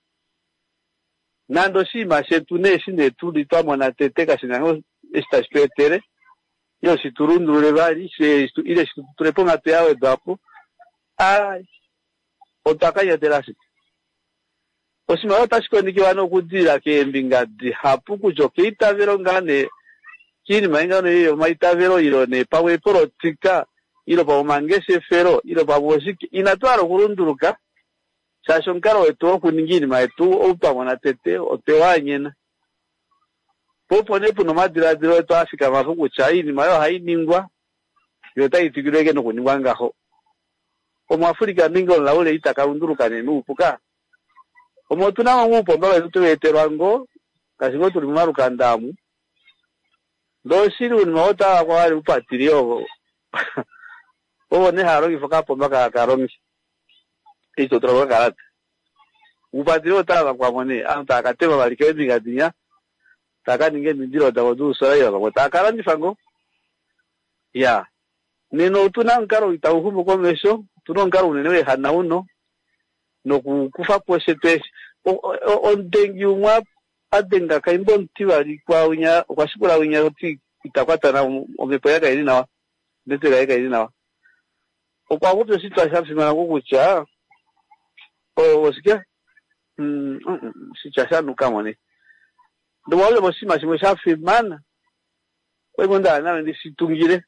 nando si masetune sine tudi twa na teteka sinango esta spetere yo si turundu le bali se ile si tureponga te awe dapo ai otakaya terasi osima tashiko nikiwano kudira ke mbingadi hapu kujoke itavero ngane kini maingano iyo maitavero ilo ne pawe porotika ilo pa umangese fero ilo pa bosiki inatwaro kurunduruka sashonkaro eto kuningini maetu opa mona tete otewanyena popo nepu no madira diro eto afika mafuku chaini mayo hainingwa yota itigirege no kuningwa ngaho omo Afrika ningo laule itakarunduruka ne nupuka omo tunama mupo mbaba tuweterwango kasingo tulimaruka ndamu ndo siri unimota kwa wali upatirio obo ne haro kifoka pomba ka karongi ito troba karate upatirio taba kwa mone anta akatema balikebi gadinya taka ninge ndiro da wadu sora yo kwa takara ndifango ya neno tunankaro itauhumu kwa mesho tunankaro unenewe hana uno no kufa kwese pese ondengi umwa adenga kaimbo ntiwali kwa unya kwa shikula unya oti itakwata na omepoyaga ili nawa ndetega yega ili nawa okwa kuto situation simana kukucha o wasikia mm situation nukamone ndo wale bosima simo shafi mana kwa nda na ndi situngire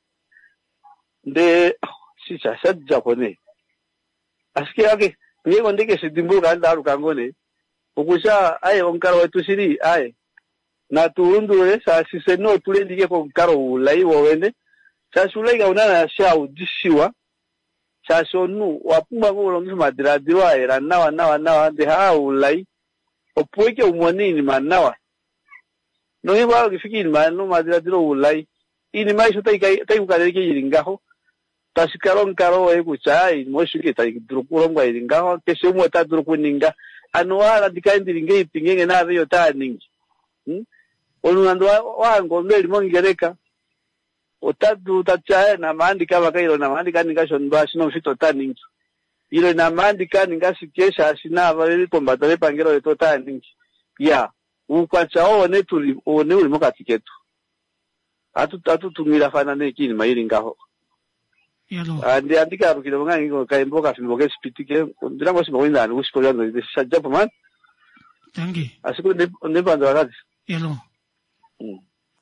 nde situation japone asikia yake niye ndike sidimbuka ndaru kangone ukusha aye onkaro wetu siri aye na turundure sa siseno tule ndike ko nkaro ulai wowene sa sulega unana sha udishiwa sa sonu wapumba ngo longi madira diwa era nawa nawa nawa de ha ulai opoike umonini manawa no iba gifiki manu madira diro ulai ini mai sota ikai tai ukadeke yiringaho tasikaron karo e kuchai moshike tai durukurongwa iringaho kese umota durukuninga anuala dikaindiringe ipingenge na vyo taningi hm olunando wango mbeli mongereka otadu tachae na maandika bakairo na maandika ningashon bashi no fito taningi ile na maandika ningasikesha asina abali kombatale pangero eto taningi ya ukwachao ne tuli one uli mokatiketu atu atu tumira fana ne kini mairingaho yalo andi andika rukile mwangi ngo kaimboka fimboke spitike ndirango sibonda ni usikolya ndo shajapo man tangi asiku ne ne bando wakati yalo mm.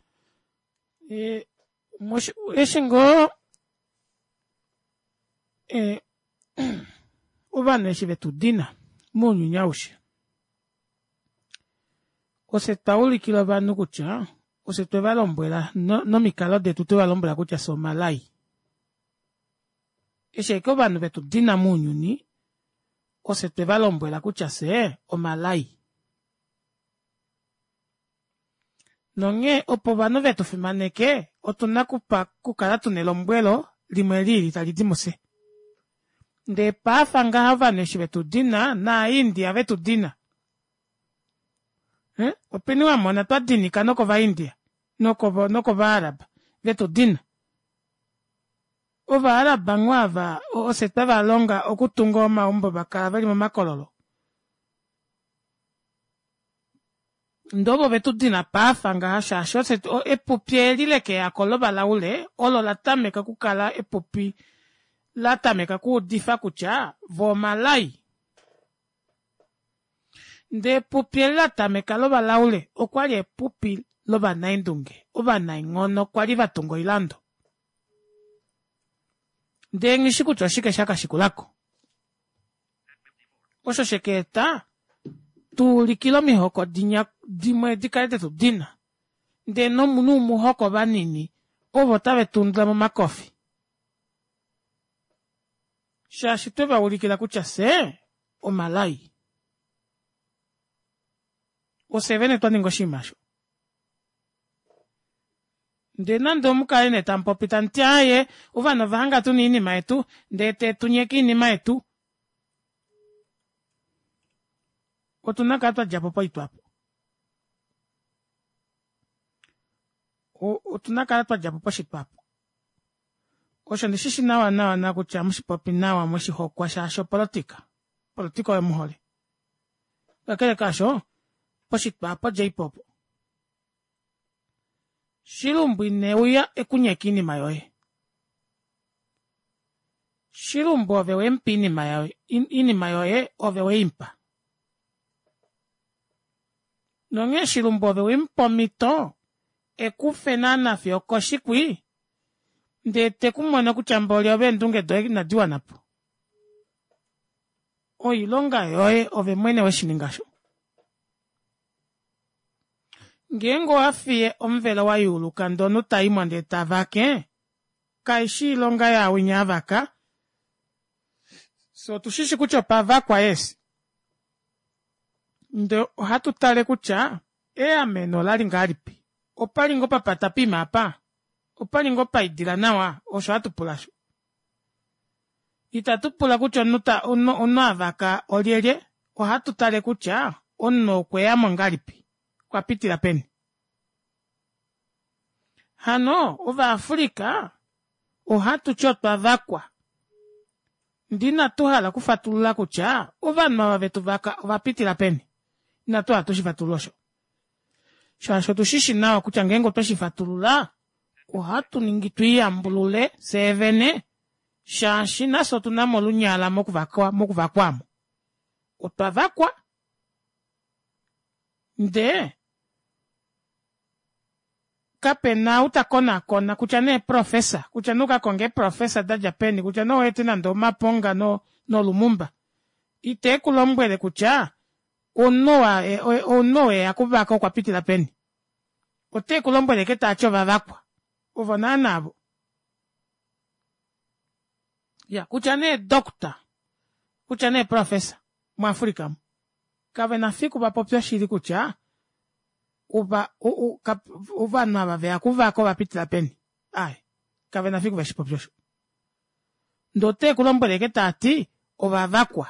eh mosh eshingo eh ubane shivetu dina munyu nyaushi ose tauli kilo vanu kucha ose te valombuela no no mikalo de tu te valombuela kucha somalai eshe ko vanu vetu dina munyu ni ose te valombuela kucha se o malai nonge opo vanu vetu fimaneke otuna kupa kukala tunelombuelo limweli talidimose nde pa fanga havane shivetu dina na India vetu dina eh openi wa mona twa dini kanoko va India noko noko va Arab vetu dina ova Arab bangwava o setava longa okutunga maumbo bakavali makololo ndobo vetu dina pa fanga asha shose o epupieli leke akoloba laule olo latameka kukala epupi latameka ku difa kucha vo malai nde pupi latameka loba laule okwali pupi loba naindunge oba naingono kwali vatungo ilando nde ngishiku choshike shaka shikulako osho sheketa tu likilo mihoko dinya dimwe dikalete tu dina nde no munu muhoko banini ovo tave tundla mu makofi shashi tuva ulikila kucha se o malai o se vene twa ningo shimasho Ndena ndo mukale ne tampo pitantiaye uvano vanga tu nini maetu ndete tunyeki ni maetu otunaka twa japo pa itu hapo o otunaka twa japo pa shitu hapo osho ndishishi nawa nawa na kucha mshipopi nawa mwishi hokwa shasho politika politika ya muhole kakele kasho pa shitu hapo jaipopo Shilumbu ineuya ekunyekini mayoe. Shilumbu ovewe mpini mayoe. In, ini mayoe ovewe impa. Nonge shilumbu ovewe mpomito. Ekufenana fio koshikwi. Nde tekumwana kuchamboli ove ndunge doe na diwa napo. O ilonga yoe ove mwene we shiningasho. Ngengo afie omvela wa yulu kandono taimwa nde tavake. Kaishi longa ya winyavaka. So tushishi kucho pavakwa esi. Nde hatu tale kucha. E ameno lali ngalipi. Opali ngopa patapi mapa. Opali ngopa idila nawa. Osho hatu pulasho. Itatupula kucho nuta ono, ono avaka oliele. O hatu tale kucha. Ono kwe ya mongalipi. Kwa piti la peni. Hano, ova Afrika, o hatu chotwa vakwa. Ndina tuhala kufatulula kucha, ova nmawa vetu vaka, ova piti la peni. Ina tuha tushifatulosho. Shasho tushishi nawa kucha ngengo tushifatulula, o hatu ningituia mbulule, sevene, shashi naso tunamolu nyala moku vakwa, moku vakwamo. Otwa vakwa, nde, kapena utakona kona kuchane profesa kuchanuka konge profesa da Japani kuchano wete na ndo maponga no no Lumumba ite kulombwele kucha onoa e, onoe akubaka kwa piti la peni ote kulombwele keta achova vakwa uvona nabo ya kuchane doctor kuchane profesa mu Afrika kavena fiku ba popya shiri kucha uva u kap uva nava vea kuva ko vapiti la peni ai kavena fiku vashipopyosho ndote kulombole ke tati ova vakwa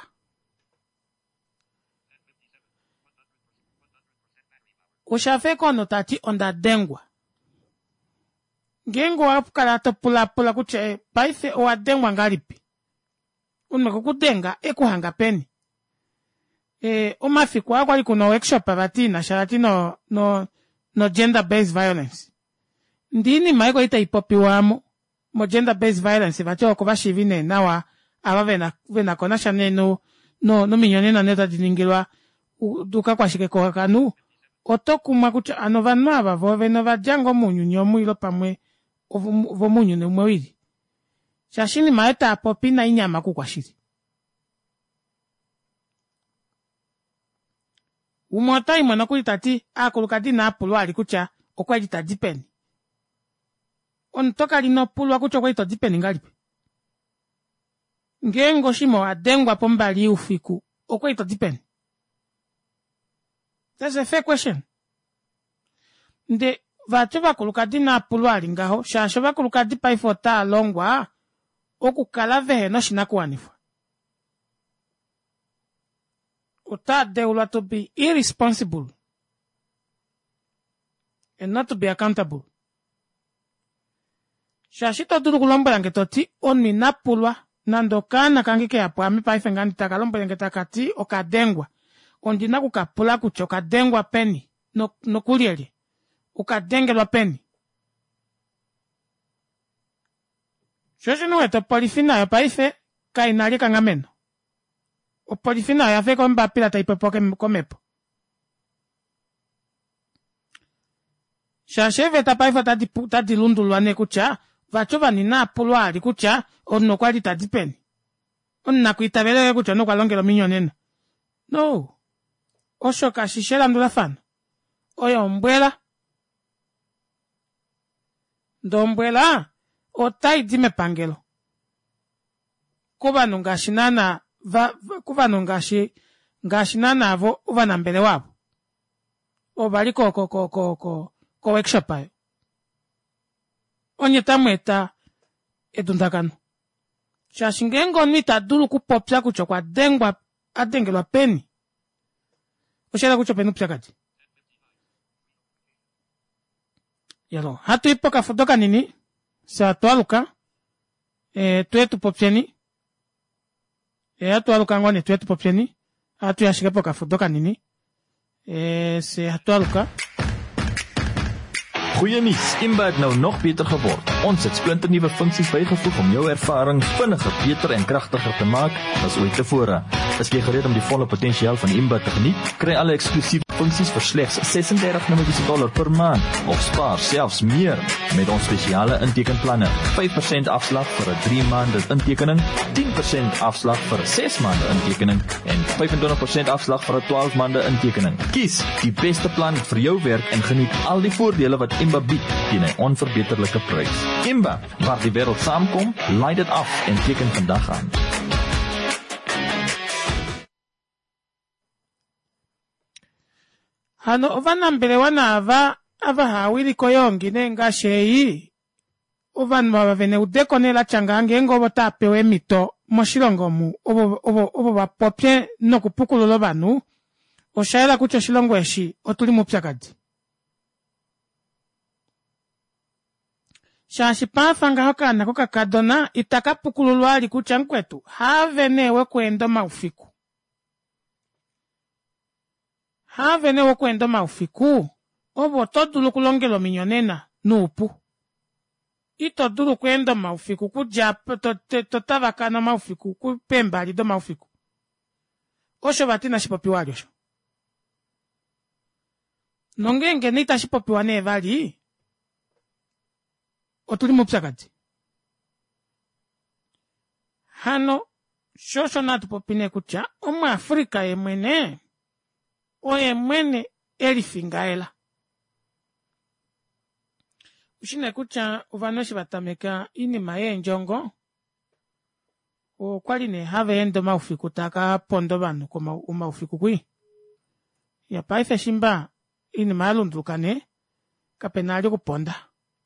ushafe kono tati onda dengwa ngengo apukala to pula pula kuche paife o adengwa ngalipi unme kukudenga ekuhanga peni Eh, umafiku wako ali kuna workshop abati na sharati no, no, no gender-based violence. Ndini maiko ita ipopi wamo, mo gender-based violence, vati wako vashi vine nawa, awa vena, vena kona shane no, no, no minyone na neta diningilwa, duka kwa shike kwa kanu, otoku makucha, ano vanwa vavo, veno vajango munyu, nyomu ilo pamwe, ovo munyu ne umewili. Shashini maeta apopi na inyama kukwa shiri. Umota imwana kuli tati akulukadi na apulu ali kucha okwa jita dipeni. Ontoka lino pulu akucha kwa jita dipeni ngalipi. Ngengo shimo adengwa pombali ufiku okwa jita dipeni. That's a fair question. Nde vacho vakulukadi na apulu ali ngaho shasho vakulukadi paifota alongwa okukala vehe no shinakuwanifwa. Uta deula to be irresponsible and not to be accountable. Shashito duru kulomba yange toti onmi napulwa nandoka na kangike hapo ami pa ifengani takalomba yange takati okadengwa ondina kukapula kucho kadengwa peni no no kulieli ukadengelwa peni. Shoshi no eto polifina ya pa ife kainali kangameno. O polifina ya fe komba pila taipepo komepo. Shasheve tapaifa tadi tadi lundu lwane kucha, vachova nina pulwa ali kucha, ono kwa lita dipeni. Onna kuitabele kucha no kwa longelo minyonena. No. Osho kashishela ndula fana. Oyo mbwela. Ndo mbwela, otai dime pangelo. Kuba nungashinana va, va kuva nungashi ngashinana avo uva na mbele wabo. Obali ko ko ko ko ko ko workshop ayo. onye tamweta edundakano. Shashingengo nita dulu kupopya kucho kwa dengwa adengelwa peni. Oshela kucho penu pchakati. Yalo, hatu ipo kafudoka nini? Sa tualuka. E, tuetu popyeni. E, hatu aluka ngone tuetu popyeni. Hatu yashigepo kafudoka nini? E, se hatu aluka. Goeie nuus, Imba het nou nog beter geword. Ons het splinternuwe funksies bygevoeg om jou ervaring vinniger, beter en kragtiger te maak as ooit tevore. Is jy gereed om die volle potensiaal van Imba te geniet? Kry alle eksklusiewe funksies vir slegs ses en dertig dollar per maand of spaar selfs meer met ons spesiale intekenplanne. vyf persent afslag vir 'n drie maande intekening, tien persent afslag vir 'n ses maande intekening en vyfentwintig persent afslag vir 'n twaalf maande intekening. Kies die beste plan vir jou werk en geniet al die voordele wat Imba bied teen 'n onverbeterlike prys. Imba, waar die wêreld saamkom, laai dit af en teken vandag aan. Hano ovanambele wana ava ava hawili koyongine nga sheyi ovan mavene udekonela changange ngobo tapewe mito moshilongo mu obo obo obo bapopye nokupukulolo banu oshaela kucho shilongo eshi otuli mupyakadi. Shashi pafanga hokana koka kadona itakapukululwa ali kucha nkwetu havenewe kwendo maufiku. Havenewe kwendo maufiku obo todulu kulongelo minyonena nupu. Ito dulu kwendo maufiku kujapa totavakana maufiku kupemba lido maufiku. Osho batina shipopi wali osho. Nongenge nita shipopi wane vali otuli mupsakati. Hano, shosho natu popine kucha, omu Afrika emwene, oye mwene elifingaela. Ushine kucha, uvanoshi batameka, ini maye njongo, o kwali ne have endo maufiku taka pondo banu kuma umaufiku kui. Ya paife shimba, ini malundukane, kapenali kuponda.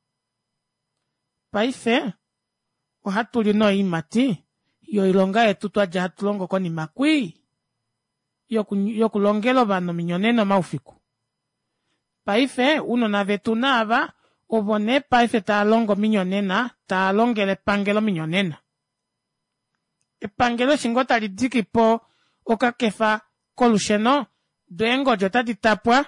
Paife, o hatuli no imati, yo ilonga etutu aja hatulongo koni makui, yo kulongelo bano minyoneno maufiku. Paife, uno na vetuna ava, obone paife ta longo minyonena, ta longele pangelo minyonena. E pangelo shingota lidiki po, oka kefa kolusheno, doengo jota ditapwa,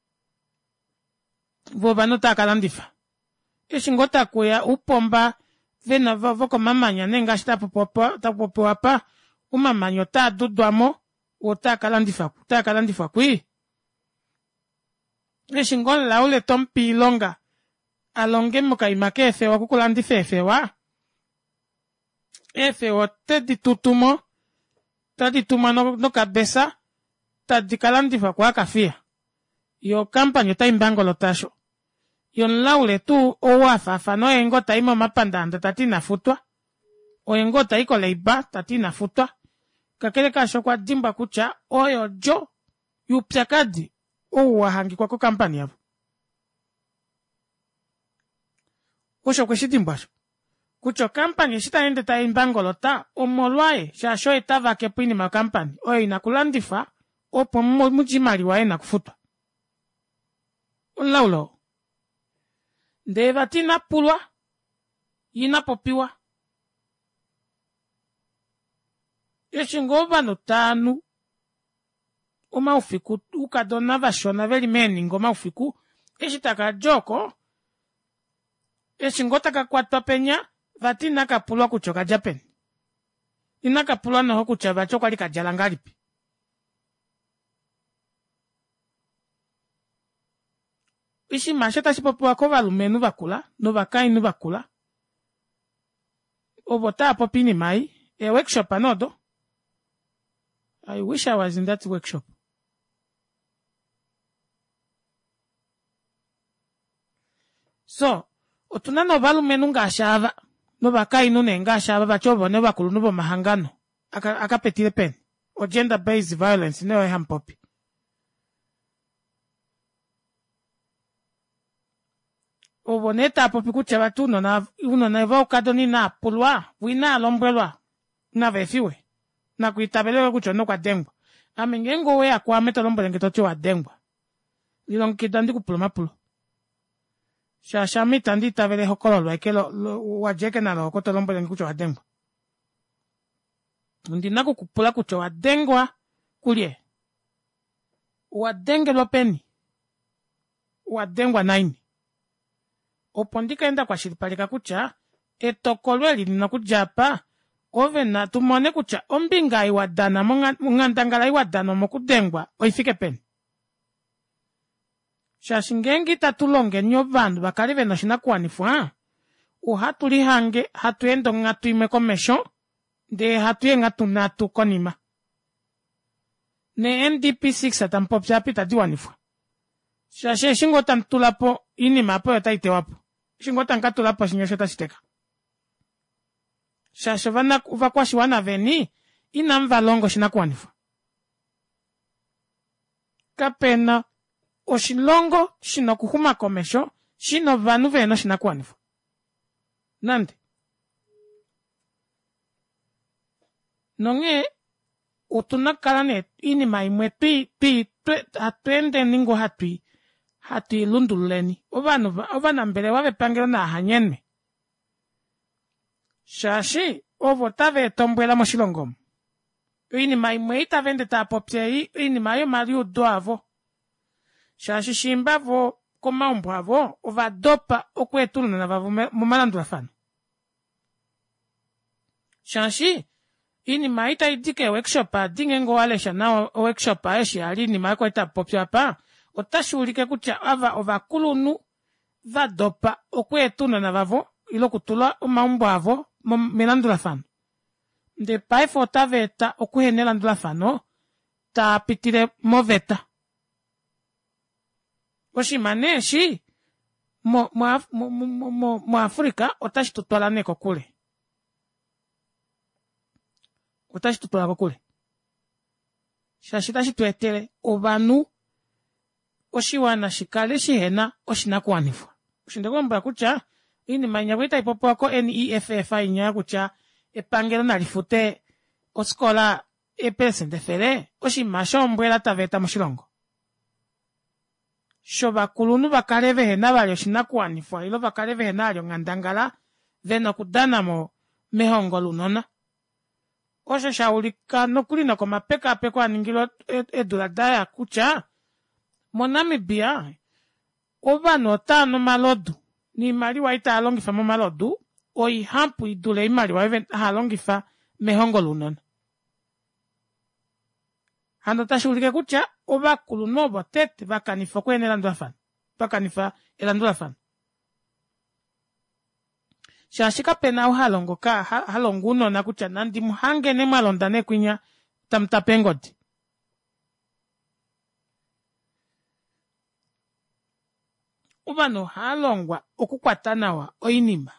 vobano ta kalandifa. Ishingota kuya upomba vena voko mamanya nenga shita popopa ta popoapa umamanyo ta dudwamo ota kalandifa ta kalandifa kui. Ishingon laule tompi longa alonge muka imake efe wa kukulandifa efe wa efe wa te ditutumo ta dituma no, no kabesa ta dikalandifa kwa kafia yo kampanyo ta imbango lotasho. Yon laule tu owafa fa no engota imo mapandanda tati na futwa. O engota iko leiba tati na futwa. Kakele kasho kwa dimba kucha oyo jo yupyakadi owa hangi kwa kukampani yavu. Osho kweshi dimbasho. Kucho kampani shita ende ta imbangolota omolwae shasho etava kepini makampani. Oyo inakulandifa opo mujimali wae na kufutwa. Unlaulo. Deva tina pulwa, yina popiwa. Yeshingova no tanu, uma ufiku, ukadona vashona veli meni ngoma ufiku, yeshitaka joko, yeshingota kakwatwa penya, vatina kapulwa kuchoka Japan. Ina kapulwa na hoku chava chokwa lika jalangalipi. Ishi masheta shipopiwa ko valume nu vakula, no vakai nu vakula. Obota popini mai, a workshop anodo. I wish I was in that workshop. So, otuna no valume nu ngashava, no vakai nu ngashava vachobo ne vakulu nu mahangano. Aka, aka petire pen. O gender-based violence, ne o hampopi. oboneta po pikucha batu no na uno na eva kadoni na pulwa wina lombrelwa na vefiwe na kuitabele kucho no kwa dengwa amengengo we akwa meta lombre ngetocho wa dengwa lilong kidandi kupulma pulo sha shami tandi tabele hokolo lo ekelo wajeke na lo koto lombre ngekucho wa dengwa ndina kupula kucho wa dengwa kulie wa denge lo peni wa dengwa nine opondika enda kwa shiripalika kucha etokolwe lina kujapa ovena tumone kucha ombinga iwadana mungandangala iwadana mokudengwa oifike peni shashingengi tatulonge nyo bandu bakali beno shina kuanifwa uhatuli hange hatuendo ngatu imekomesho de hatuye ngatu natu konima ne N D P six atampopya pita diwanifwa shashe shingo tantulapo inima apo yotaite wapo shingo tankatulapo shinyosho tashiteka shashe vana uvakwashi wana veni inamva longo shina kuanifwa kapena oshilongo shino kuhuma komesho shino vanu veno shina kuanifwa nande nonge utunakala ne inima imwe tui tui hatuende ningo hatui hatui lunduleni ovanu ovana mbele wave pangela na hanyenme shashi ovo tave tombwela moshilongomo inima imwe itavende tapopyei inima yo mari udoavo shashi shimbavo komaumbo avo ovadopa okwetuluna na vavo mumalandula fano shashi inima ita idike workshop dingengo walesha na workshop aeshi ali inima ko ita popya pa otashulike kucha ava ovakulunu vadopa okwetuna na vavo ilo kutula omaumbo avo melandula fano nde paifo taveta okuhenela ndula fano ta pitire moveta oshimaneshi mo mo mo mo mo Afrika otashitutwala neko kule otashitutwala ko kule shashita shitwetele obanu oshiwana shikale shihena oshinakuanifwa oshindegomba kucha ini manya wita ipopo ko N E F F inya kucha epangelo nalifute oskola epesende fere oshimashombwela taveta moshilongo sho bakulunu bakale behena balyo shinakuanifwa ilo bakale behena alyo ngandangala veno kudana mo mehongo lunona osho shaulika nokulina ko mapeka peko aningilo edula daya kucha monamibia obano tano malodu ni mali waita alongifa mo malodu oi hampu idule imali wa even halongifa mehongo lunona hando tashulike kucha oba kuluno botete bakanifa kwenela ndafana bakanifa elandula fana shashika pena uhalongo ka halonguno na kucha nandi muhange ne malonda ne kwinya tamtapengodi ubano halongwa okukwatanawa oinima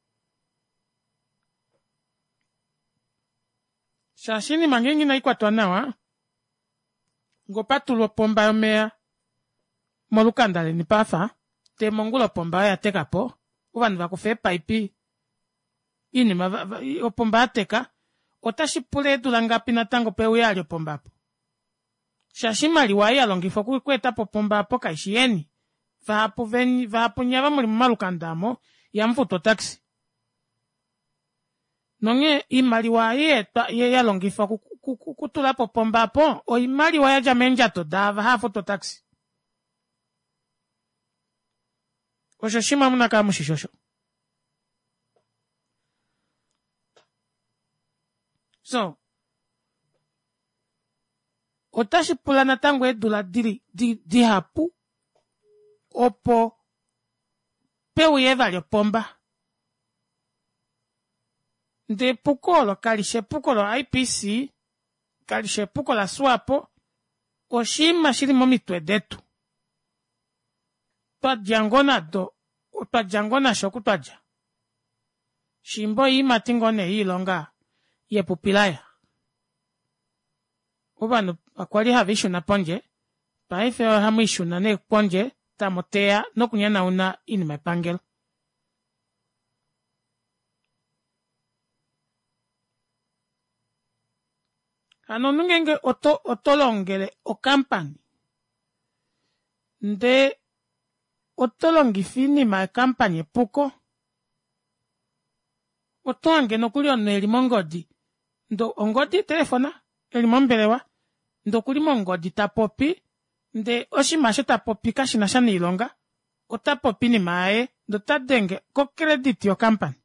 shashini mangengi na ikwatanawa ngopatulo pomba yomea molukandale ni pafa te mongulo pomba ya tekapo ubano bakufe paipi inima opomba ateka otashipule tulanga pina tango pe uyali pombapo shashimali wayi alongifo kukweta popomba apo kaishieni vapo veni vapo nyava muli malukandamo ya mfuto taxi nonge imali wayi etwa ye yalongifo kutula popomba apo o imali wayi jamenja to dava hafo to taxi osho shima muna kama shishosho so otashipula na tango edula diri di, di hapu opo peu yevalyo pomba nde pukolo kalishe pukolo I P C kalishe pukolo swapo oshima shilimo mitwe detu twajangona do twajangona shoku twaja shimbo ima tingone ilonga ye pupilaya ubano akwali havishu na ponje paife hamu ishu na ne ponje tamotea no kunyana una ini mepangelo. Ano nungenge oto otolongele o kampani. Nde otolongi fini ma kampani puko. Otoange no kuli ono elimo ngodi. Ndo ongodi telefona elimo mbelewa. Ndo kuli mongodi ta popi. Nde oshimasho ta popi kashina shani ilonga. Ota popi ni mae. Ndo ta denge ko credit yo kampani.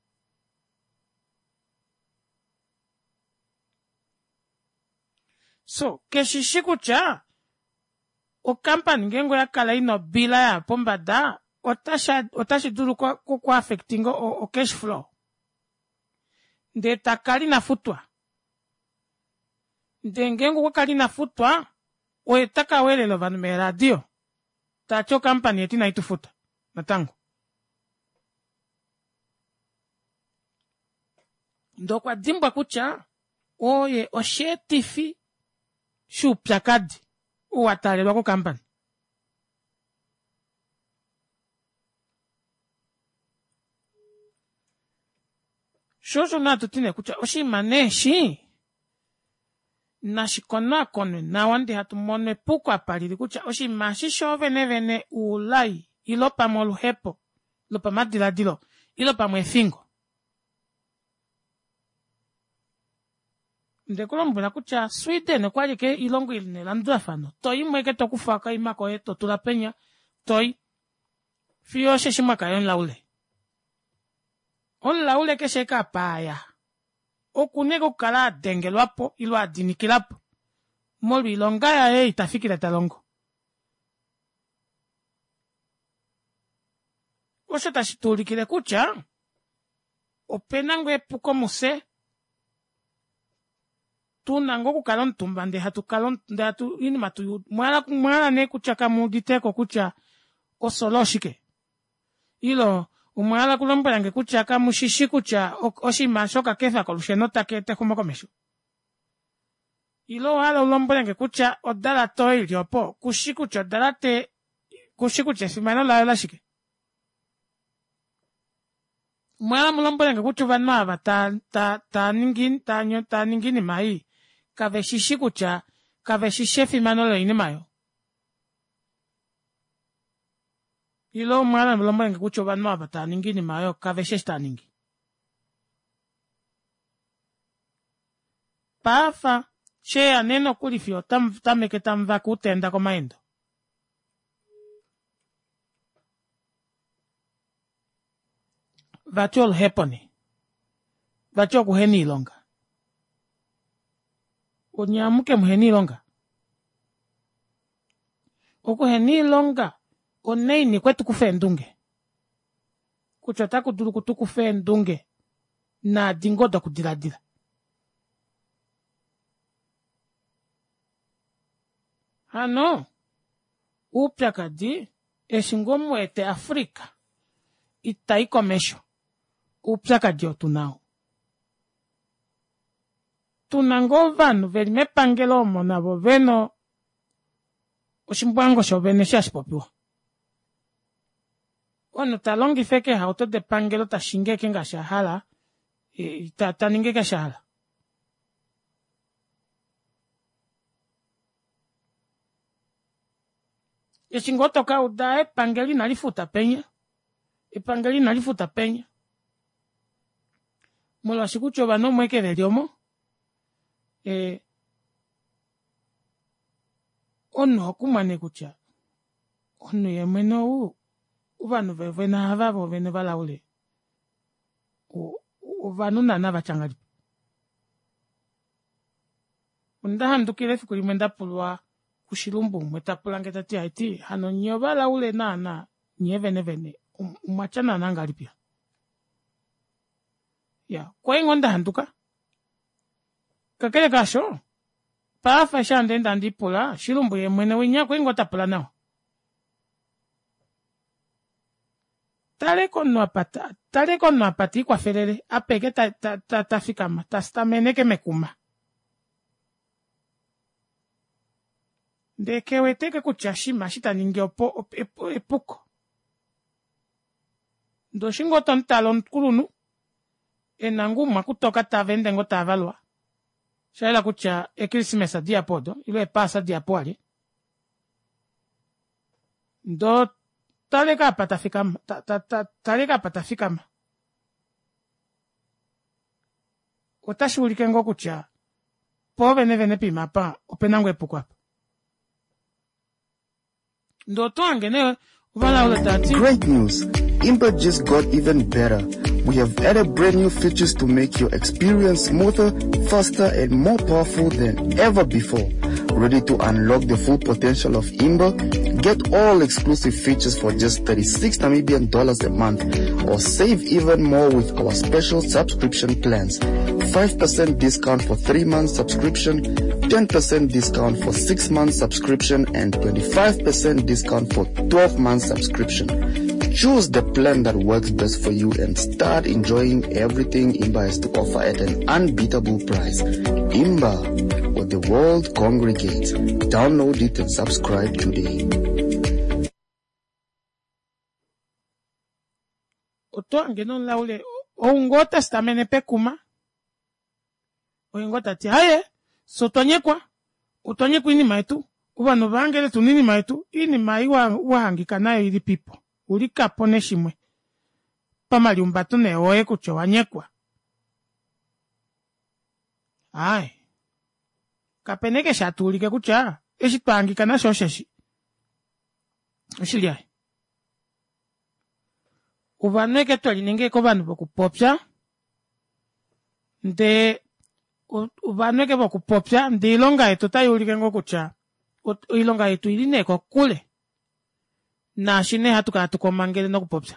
So, keshishiku cha, o kampani ngengo ya kala ino bila ya pomba da, otasha, otashi duru kwa, kwa affectingo o, o cash flow. Nde takali na futwa. Nde ngengo kwa kali na futwa, o etaka wele lo vanume radio. Tacho kampani eti na itu futa. Natango. Ndo kwa dimba kucha, oye, o shetifi, shupya kadi uwatalelwa ku kampani. Shosho na tutine kucha oshi maneshi na shikona konwe na wandi hatu monwe puko apalili kucha oshi mashisho vene vene ulai ilopa molu hepo ilopa madila dilo ilopa mwefingo. Ndekulo mbuna kucha Sweden kwa jike ilongo iline landua fano. Toi mweke toku faka imako eto tula penya. Toi fiyo sheshimaka yon laule. On laule ke sheka paya. Okunego kala dengelo hapo ilo adinikilapo. Molu ilonga ya e itafikira talongo. Osho tashituli kile kucha. Openangwe puko muse. Tunango ku kalon tumbande hatu kalon nde hatu ini matu mwala mwala ne kuchaka muditeko kucha osoloshike. Ilo umwala kulomba yange kuchaka mushishi kucha oshi mashoka kefa kolushenota kete kumokomesho. Ilo wala ulomba yange kucha odala toi liopo kushikucha odala te kushikucha simano la yola shike. Mwala mulomba yange kucha vanwa ta ta ta ningin ta nyo ta ningini mai. Kaveshishi kucha, kaveshishi fimano le inimayo. Ilo mwana mlomba nge kucho vanwa bata ningini mayo kaveshishi ta ningi. Pafa, shea neno kulifio tam tameke tamva kutenda komaendo. Vachol heponi. Vachol kuheni ilonga. Onyamuke muheni longa. Oko heni longa. Onei ni kwetu kufendunge. Kuchota kuduru kutu kufendunge. Na dingoda kudiladila. Hano. Upya kadi. Eshingomu ete Afrika. Itaiko mesho. Upya kadi otunao. Tunango vanu veli me pangelo mona vo veno oshimbuango sho vene shashi popiwa. Ono talongi feke hauto de pangelo ta shinge kenga shahala e, ta, ta ninge ka shahala. E shingoto ka udae pangeli nalifuta penya. E pangeli nalifuta penya. Molo ashikucho vano mweke veliomo. Eh, ono kumane kucha ono yemeno u uvanu vevena havavo vene valaule u uvanu nana vachangali undahandukile fikuli mwenda pulwa kushilumbu mwetapulangeta tia iti hano nyo valaule nana nye vene vene umachana nangali pia ya kwa ingo ndahanduka kakele kasho. Pafa shande ndandi pula. Shilumbu ye mwene winya kwe ngota pula nao. Tale kono apata. Tale kono apati kwa felele. Apeke ta, ta, ta, ta fikama. Ta stamene ke mekuma. ndeke weteke kuchashima shita ningi opo epo, epuko ndo shingo ton talon kulunu enangu makutoka tavende ngo tavalwa shaila kucha ekrisimesa diapodo ilo epasa diapoali ndo taleka patafikama ta, ta, ta, taleka patafikama otashulike ngo kucha po vene vene pima pa openango epuko apa ndo toangene uvala ule tati. Great news! Imba just got even better. We have added brand new features to make your experience smoother, faster, and more powerful than ever before. Ready to unlock the full potential of Imba? Get all exclusive features for just thirty-six Namibian dollars a month, or save even more with our special subscription plans. five percent discount for three months subscription, ten percent discount for six months subscription, and twenty-five percent discount for twelve months subscription. Choose the plan that works best for you and start enjoying everything Imba has to offer at an unbeatable price. Imba, where the world congregates. Download it and subscribe today. Oto angenon laule ongota stamene pekuma oyingota ti haye sotonyekwa utonyekwa ini maitu ubano bangele tunini maitu ini maiwa wahangika nayo ili pipo ulika pone shimwe pamali umbato ne oe kucho wanyekwa ai kapeneke shatulike kucha eshi twangika na shosheshi eshili ai uvanweke twalinenge ko vanhu vokupopya nde uvanweke vokupopya ndi ilonga yetu tayulike ngo kucha ilonga yetu ilineko kule na shine hatuka hatukomangele no kupopya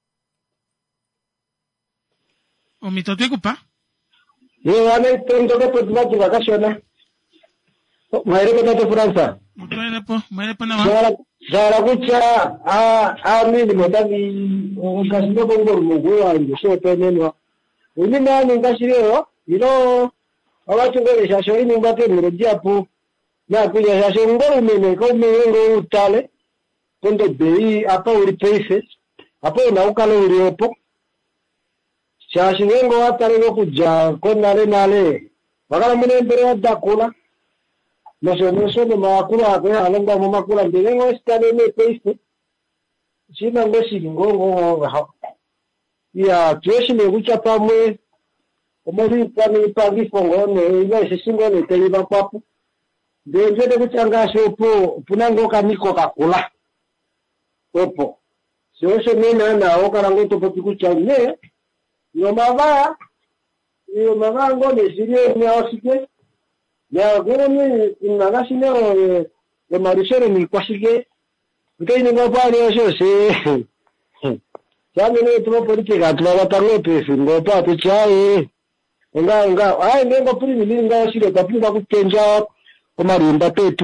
omito twekupa yo ane tendo ke podmaki vakashona maire kota to Fransa mutwele po maire po na wa zara kucha a a mimi motani ukasino bongo mugo wangu so tenenwa uni nani ngashireo ilo awatu ngere shasho ini mbate murojapo na kuja shasho ngoro mene ko mengo utale kondo bei apa uri pese apa una ukalo uri opo shasho ngo atale ngo kuja konale nale bakala mune mbere adakula noso noso no makula ko alonga mo makula ndenge ngo stale ne pese sina ngo singo ngo ha ya tueshi ne kucha pamwe omori pani pangi fongo ne ina sisingo ne teliba papu denje de kuchanga shopo punango kaniko kakula opo sio nena na okarango to poti kuchane no mava yo mava ngo ne sirio ne osike ya goni inaga sinero de marichere ni kwashike ngai ngo pale osho se Chami ne tumo politika tuwa tango pesi ngo pa pichai nga nga ai nengo primi ninga shiro kapinga kutenja omarimba petu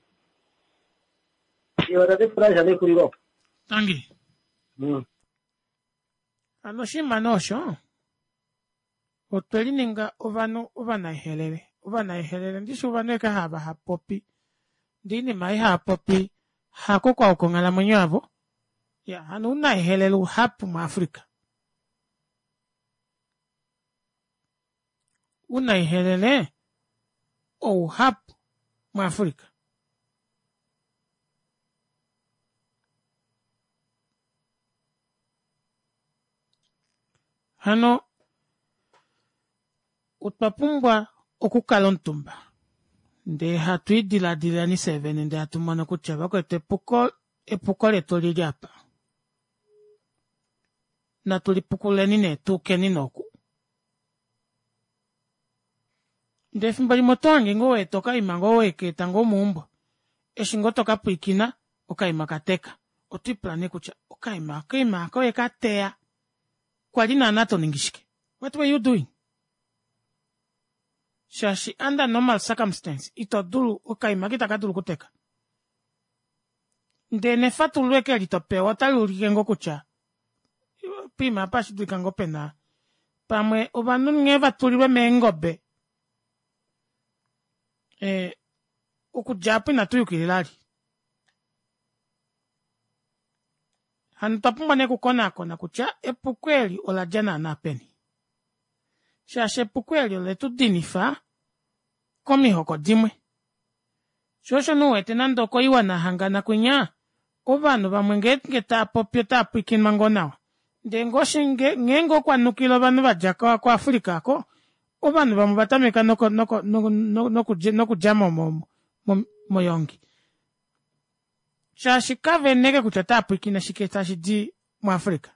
yo da Francia ne kuriro tangi mm anoshima nosho otelininga ovano ovana helele ovana helele ndisho vaneka haba hapopi ndini mai hapopi hako kwa ukongala mwenyavo ya hanuna helele hapu mu Afrika una helele o hapu mu Afrika hano utpapumbwa okukalontumba nde hatuidila dila ni seven nde hatumana kuchava kwete puko epuko leto lili apa na tulipukuleni ne tukeni noku nde fimbali motongi ngo etoka imango weketa ngo mumbo eshingo toka puikina okaima kateka otiplane kucha okaima kaima ko ekatea kwalina nato ningishike. What were you doing? Shashi under normal circumstance ito dulu okaima kitaka dulu kuteka nde nefatu lweke litope watali ulikengo kucha pima pashi dulikango pena pamwe obanu ngeva tuliwe mengobe eh ukujapu na tuyukililali. Hanutapumba ne kukona kona kucha epukweli ola jana na peni. Shashe epukweli ole tu dinifa komi hoko dimwe. Shosho nuwete nandoko iwa na hangana kunya ovanu bamwengete ngeta popyo tapu ikin mangonawa. Ndengoshe nge, ngengo kwa nukilo banu bajaka kwa Afrika ko ovanu bamubatameka noko noko noko noko noko jama mo mo moyongi. Shashi kave nege kuchatapu ikina shiketa shidi mu Afrika.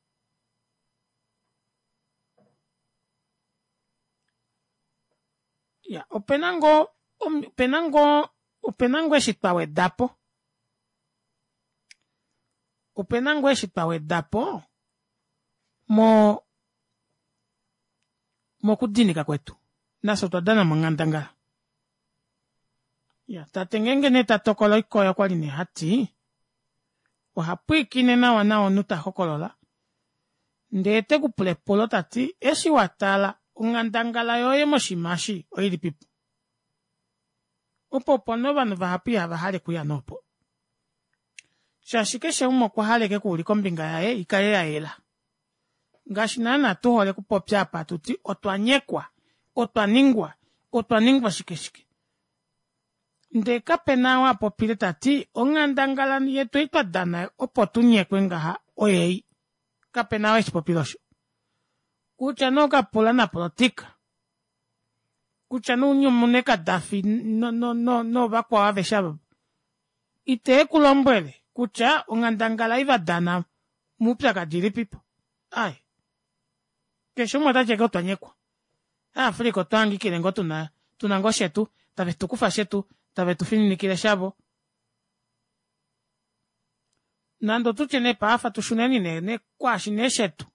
Ya, openango openango openango eshitpawe dapo. Openango eshitpawe dapo. Mo mo kudinika kwetu. Naso twadana mangandanga. Ya, tatengenge ne tatokolo ikoya kwa line hati. Wahapwiki nena wana onuta hokolola. Ndete kupule polo tati, eshi watala, ungandangala yoye moshimashi, oili pipu. Upo pono banu vahapi hava hale kuya nopo. Shashike she umo kwa hale ke kuliko mbinga yae, ikaye ya ela. Ngashinana tuhole kupopya hapa tuti, otwa nyekwa, otwa ningwa, otwa ningwa shike shike. Ndeka penawa popile tati, ongandangala yetu itwa dana, opo tunye kwenga ha, oyei. Kapenawa ishi popilosho. Kucha no kapola na politika. Kucha no nyumuneka dafi, no, no, no, no, vakwa ave shababu. Ite kulombwele, kucha ongandangala iva dana, mupya kadiri pipo. Ai. Kesho mwata cheka utanyekwa. Afriko tangi kilengo tuna, tunango shetu, tabe tukufa shetu, tabe tufini nikile shabo. Nando tuchene paafa tushuneni ne, ne kwashi ne shetu.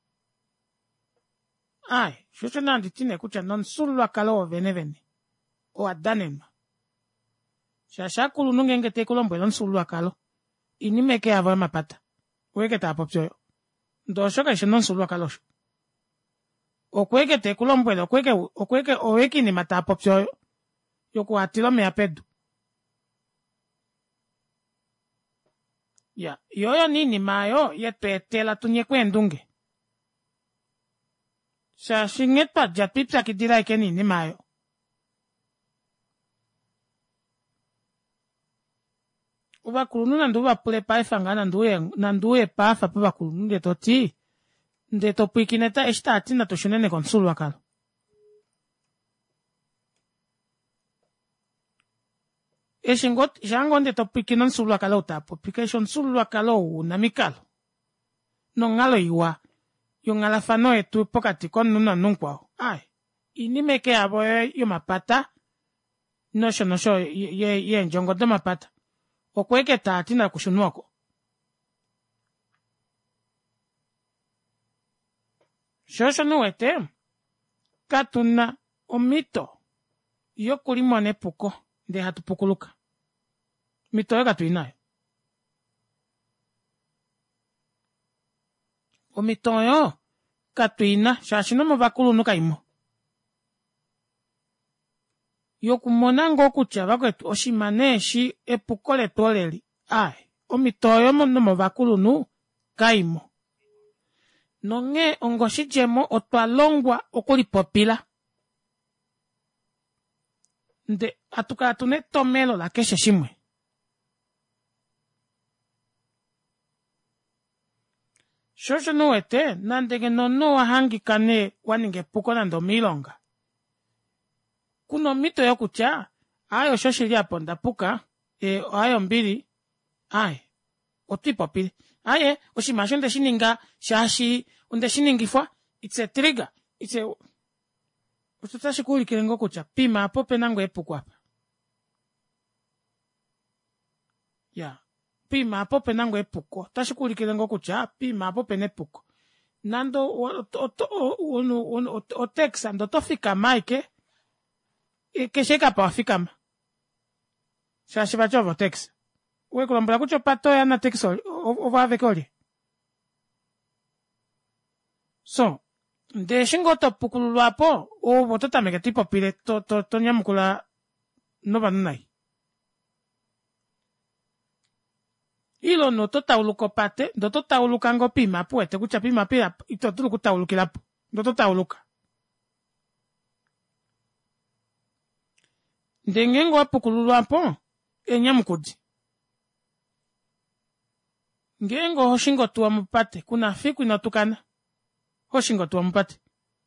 Ai, shosho nandi tine kucha non sulwa kalo o vene vene. O adanenma. Shashakulu nungenge te kulombo non sulwa kalo. Inimeke ava mapata. Weke ta apopyo. Ndoshoka ishe non sulwa kalo. Okweke te kulombo ele, okweke, okweke oweki ni mata apopyo. Yoku atilo me apedu. Ya, yoyo nini mayo yetwetela tunye kwendunge. Sha shinget pa japipsa kidira ike nini mayo. Uba kulunu nandu uba pule paifanga nanduye nanduye pafa puba kulunu ndeto ti. Ndeto puikineta eshta atina toshunene konsulu wakalo. Eshingot, shango ndeto puikinon sulu wakalo utapo. Pikeshon sulu wakalo unamikalo. No ngalo iwa. Yung alafano etu pokati kon nuna nungkwao. Ay, inimeke aboye yung mapata. Nosho nosho ye ye njongo de mapata. Okweke taati na kushunwako. Shosho nuwete. Katuna omito. Yokuri mwane puko. De hatu pukuluka. Mito ega tuinayo. Omitoyo, katuina, shashino mvakulu nuka imo. Yokumona ngoku chavakwetu, oshimaneshi epukole toleli. Ai, omitoyo no mvakulu nu, kaimo. Nonge ongoshi jemo otwalongwa okuli popila. Nde, atukatune tomelo la keshe shimwe. Shosho nuwete, nandege no no wahangi kane waninge puko nando milonga. Kuno mito yo kucha, ayo shoshiri aponda puka, e ayo mbili, ay, otipo pili. Aye, oshimasho nde shininga, shashi, unde shiningifwa, it's a trigger, it's a... Ututashi kuli kilengo kucha, pima apope nango epuku hapa. Ya. Yeah. Pima apope nango epuko. Tashi kuli kilengo kucha, pima apope nepuko. Nando, o teksa, ndo tofika maike, kesheka pa wafikama. Shashi bachovo teksa. Uwe kulombra kucho pato ya na teksa, ova avekoli. So, de shingo to pukulu wapo, o botota mega tipo pile, to, to, to nyamukula, no banunai. ilo no to tauluko pate ndo to tauluka ngo pima puete kucha pima pia ito tulu kutaulukila ndo to tauluka ndengengo apukululu apo enyamukudi ngengo hoshingo tuwa mupate kuna fiku inotukana hoshingo tuwa mupate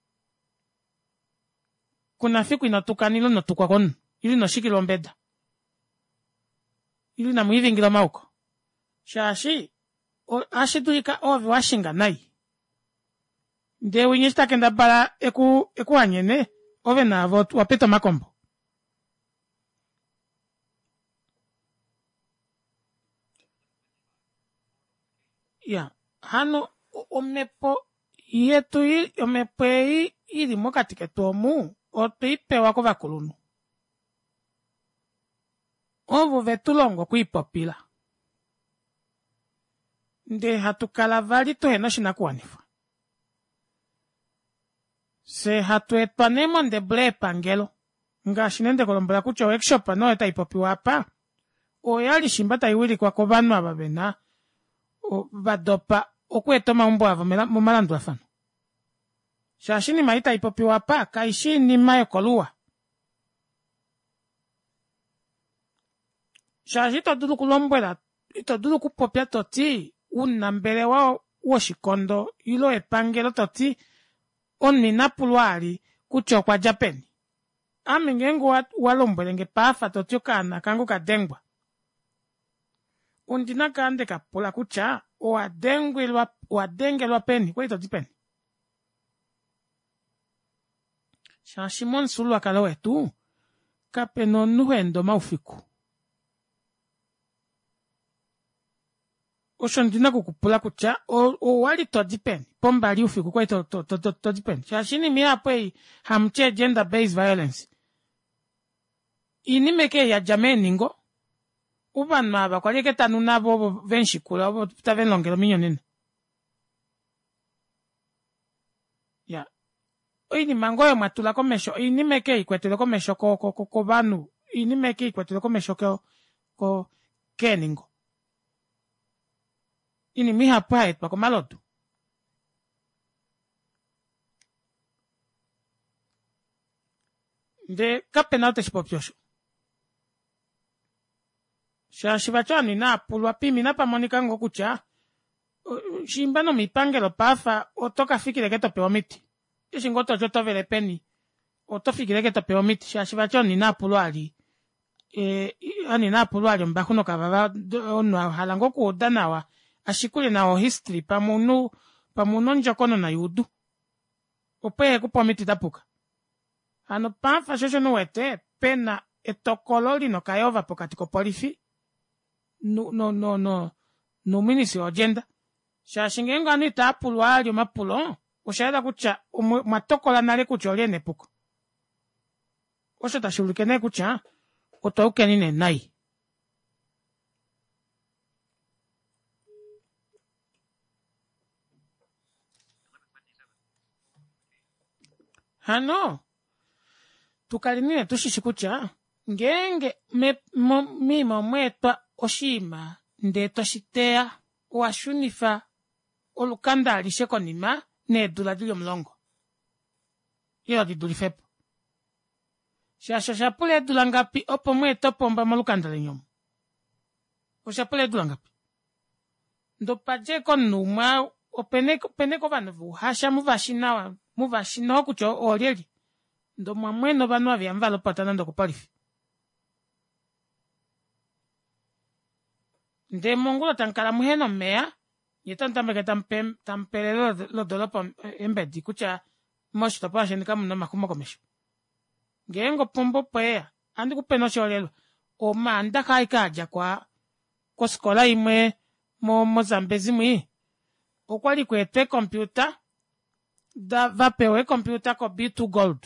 kuna fiku inotukana ilo notukwa kono ili noshikilo mbeda ili na muivingila mauko shashi o ashituika ove washinga nai nde winyista kenda bala eku eku anyene ove na vot wapita makombo ya hano omepo yetu i omepo i ili mokatike tomu otuipe wako vakulunu ovo vetulongo kuipopila nde hatukala vali tuheno shinakuwanifa se hatuetwanemo nde ble pangelo nga shinende kolombola kucho workshop no eta ipopiwa apa oyali shimba taiwili kwa kobanu ababena o badopa okwetoma umbo avo mu malandu afano shashini maita ipopiwa apa kaishini mayo koluwa shashi todulu kulombwela itodulu kupopya toti unambele wa woshikondo ilo epangelo toti onina pulwali kucho kwa Japani amingengo walombwelenge pafa toti okana kangu kadengwa undina kande kapula kucha oadengwelwa oadengelwa peni kwa itoti peni shashi monsulu akala wetu kapeno nuhendo maufiku oshondina kukupula kucha o, o wali todipeni pombali ufiku kwa ito to, to, to, todipeni shashini mi hapwe hamche gender based violence inimeke ya jameni ngo ubanu aba kwa leke tanu nabo venshikula obo tavenlongelo minyonene ya ini mangoyo matula komesho inimeke ikwetele komesho ko ko ko, ko banu inimeke ikwetele komesho ko ko keningo ini mi hapa et pa komalodu de kapena te spopyosho sha shivachani na pulwa pimi na pamonika ngo kucha shimba no mipangelo pafa otoka fikire ke topewa miti ishingoto joto vele peni otofikire ke topewa miti sha shivachani na pulwa ali e ani na pulwa ali mbakuno kababa ono halango ku odanawa ashikule na o history pamunu pamuno njokono na yudu ope kupomiti tapuka ano panfa shosho no wete pena etokololi no kayova pokatiko polifi no no no no no minisi agenda shashingenga ani tapulwa ali mapulo oshaida kucha matokola nale kuchole nepuko osho tashulikene kucha otauke nine nai hano tukalinine tushishikucha ngenge me mo, mimo mwetwa oshima ndeto shitea washunifa olukanda alisheko nima nedula dilyo mlongo ilo didulifepo shasha shapule edula ngapi opo mwetwa pomba molukanda linyomo oshapule edula ngapi ndo pajeko numa openeko peneko vanu hasha muvashinawa muvashinawa kucho olieli ndo mwamweno vanu avyamvalo patana ndo kupalifi nde mongulo tankala muheno mea yetantambeke tampe tampelelo lo dolopo embedi kucha moshi topa shenika muno makuma komesho ngengo pombo pea andi kupeno sholelo o manda kai kaja kwa ko skola imwe mo Mozambezi mwi okwali kwete computer da vapewe computer ko B two gold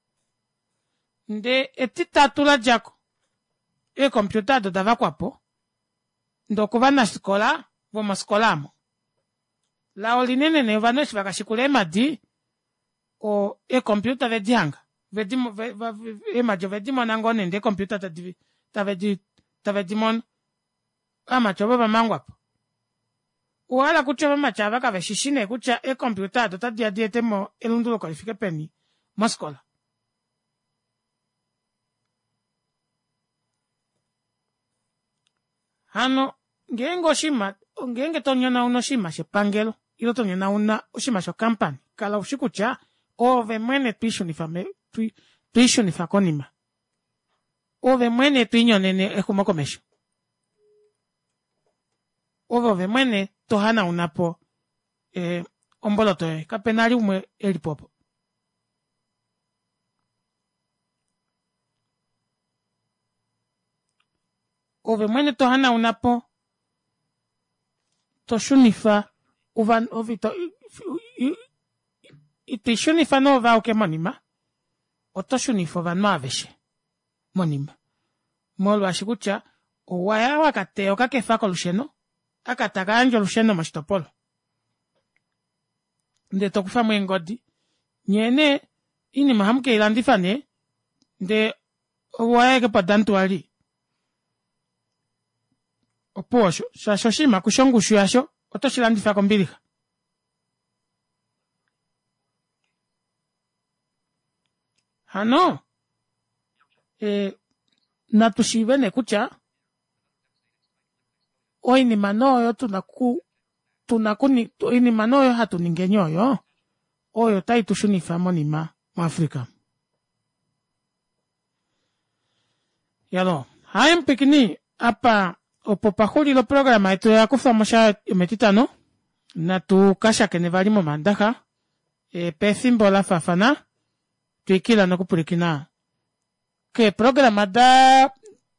nde etitatula jako e computer do dava kwapo ndo kuva na skola voma skolamo la olinene ne vanoshi vakashikule madi o e computer vedianga vedimo ve, ve, e majo vedimo nangone nde computer ta divi ta vedi ta vedimon ama choba bamangwapo wala kuchoba machaba ka veshishine kucha e computer to tadia dietemo elundulo qualifique peni maskola hano ngengo shima ngenge tonyona uno shima shepangelo ilo tonyona una shima sho kampani kala ushikucha ove mwene tuishoni fame tuishoni fakonima ove mwene tuinyonene ekumokomesho ove ove mwene tohana unapo eh, omboloto e kapenari umwe elipopo ove mwene tohana unapo toshunifa uvan ovito itishunifa no va oke monima otoshunifa vanma aveshe monima molo ashikucha owaya wakate okakefa kolusheno akataka anjo lusheno mashitopolo nde tokufa mwengodi nyene ini mahamke ilandifane nde owaya ke padantu ali oposho shashoshima kushongushu yasho otoshilandifa kombiliha hano eh natushibene kucha oini manoyo tunaku tunakuni oini manoyo hatuningenyoyo oyo taitushunifa monima mu Afrika yalo haim pikini apa opopahuli lo programa eto ya kufamosha emetitano na tu kasha kene valimo mandaka e pethimbo la fafana tuikila na kupulikina ke programa da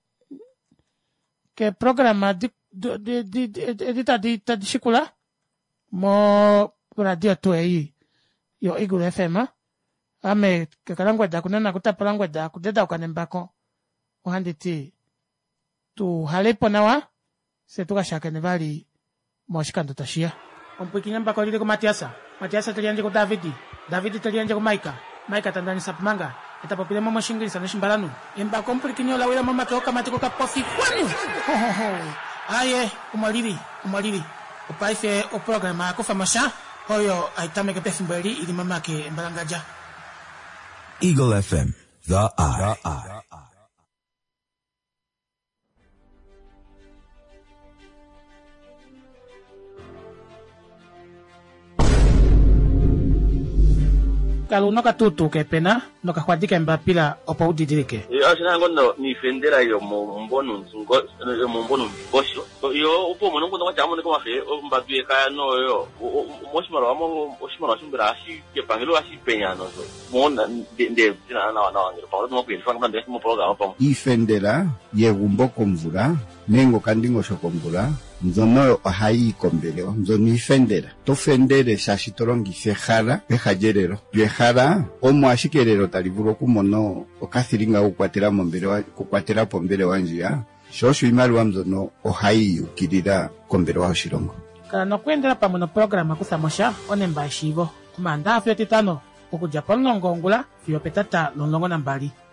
ke programa di di di edita di di shikula mo radio to ei yo Eagle F M ame ke kalangwa da kunena kutapalangwa da kudeda ukanembako ohanditi tu halepo nawa se tu kashaka ne vali moshikando tashia ompikinya mbako lile ko Matiasa Matiasa talianje ko Davidi Davidi talianje ko Maika Maika tandani sapmanga etapopile mama shingirisa na shimbalanu emba kompikinya la wela mama ko kamatiko ka pofi kwani aye umaliri umaliri upaife o programa ko famasha oyo aitame ke pefimbeli ili mama ke mbalangaja Eagle F M, the eye. The eye. Kalau no katutu ke pena no kakwandika mbapila opa udidirike yo asina ngondo ni fendera yo mo mbono nsungo yo mo mbono bosho yo upo mo ngondo ngachamo ne kwa he mbabie ka no yo moshimaro amo moshimaro shimbira ashi ke pangelo ashi penya no so mo de de na na na ngiro pa no pin fanga ndese mo programa pa ifendera yegumbo komvura nengo kandingo shokomvura nzono ohai kombeleo nzono ifendera tofendere shashitorongi hara pehajerero byehara omo ashikerero talivuro kumono okathiringa kukwatira mombere wa kukwatira pombere wanjia shosho imali wa mzono ohai ukirira kombere wa shirongo kana kwendera pamwe no programa kusamosha onemba shivo kumanda afyo titano okuja pano ngongula fiyo petata lolongo nambali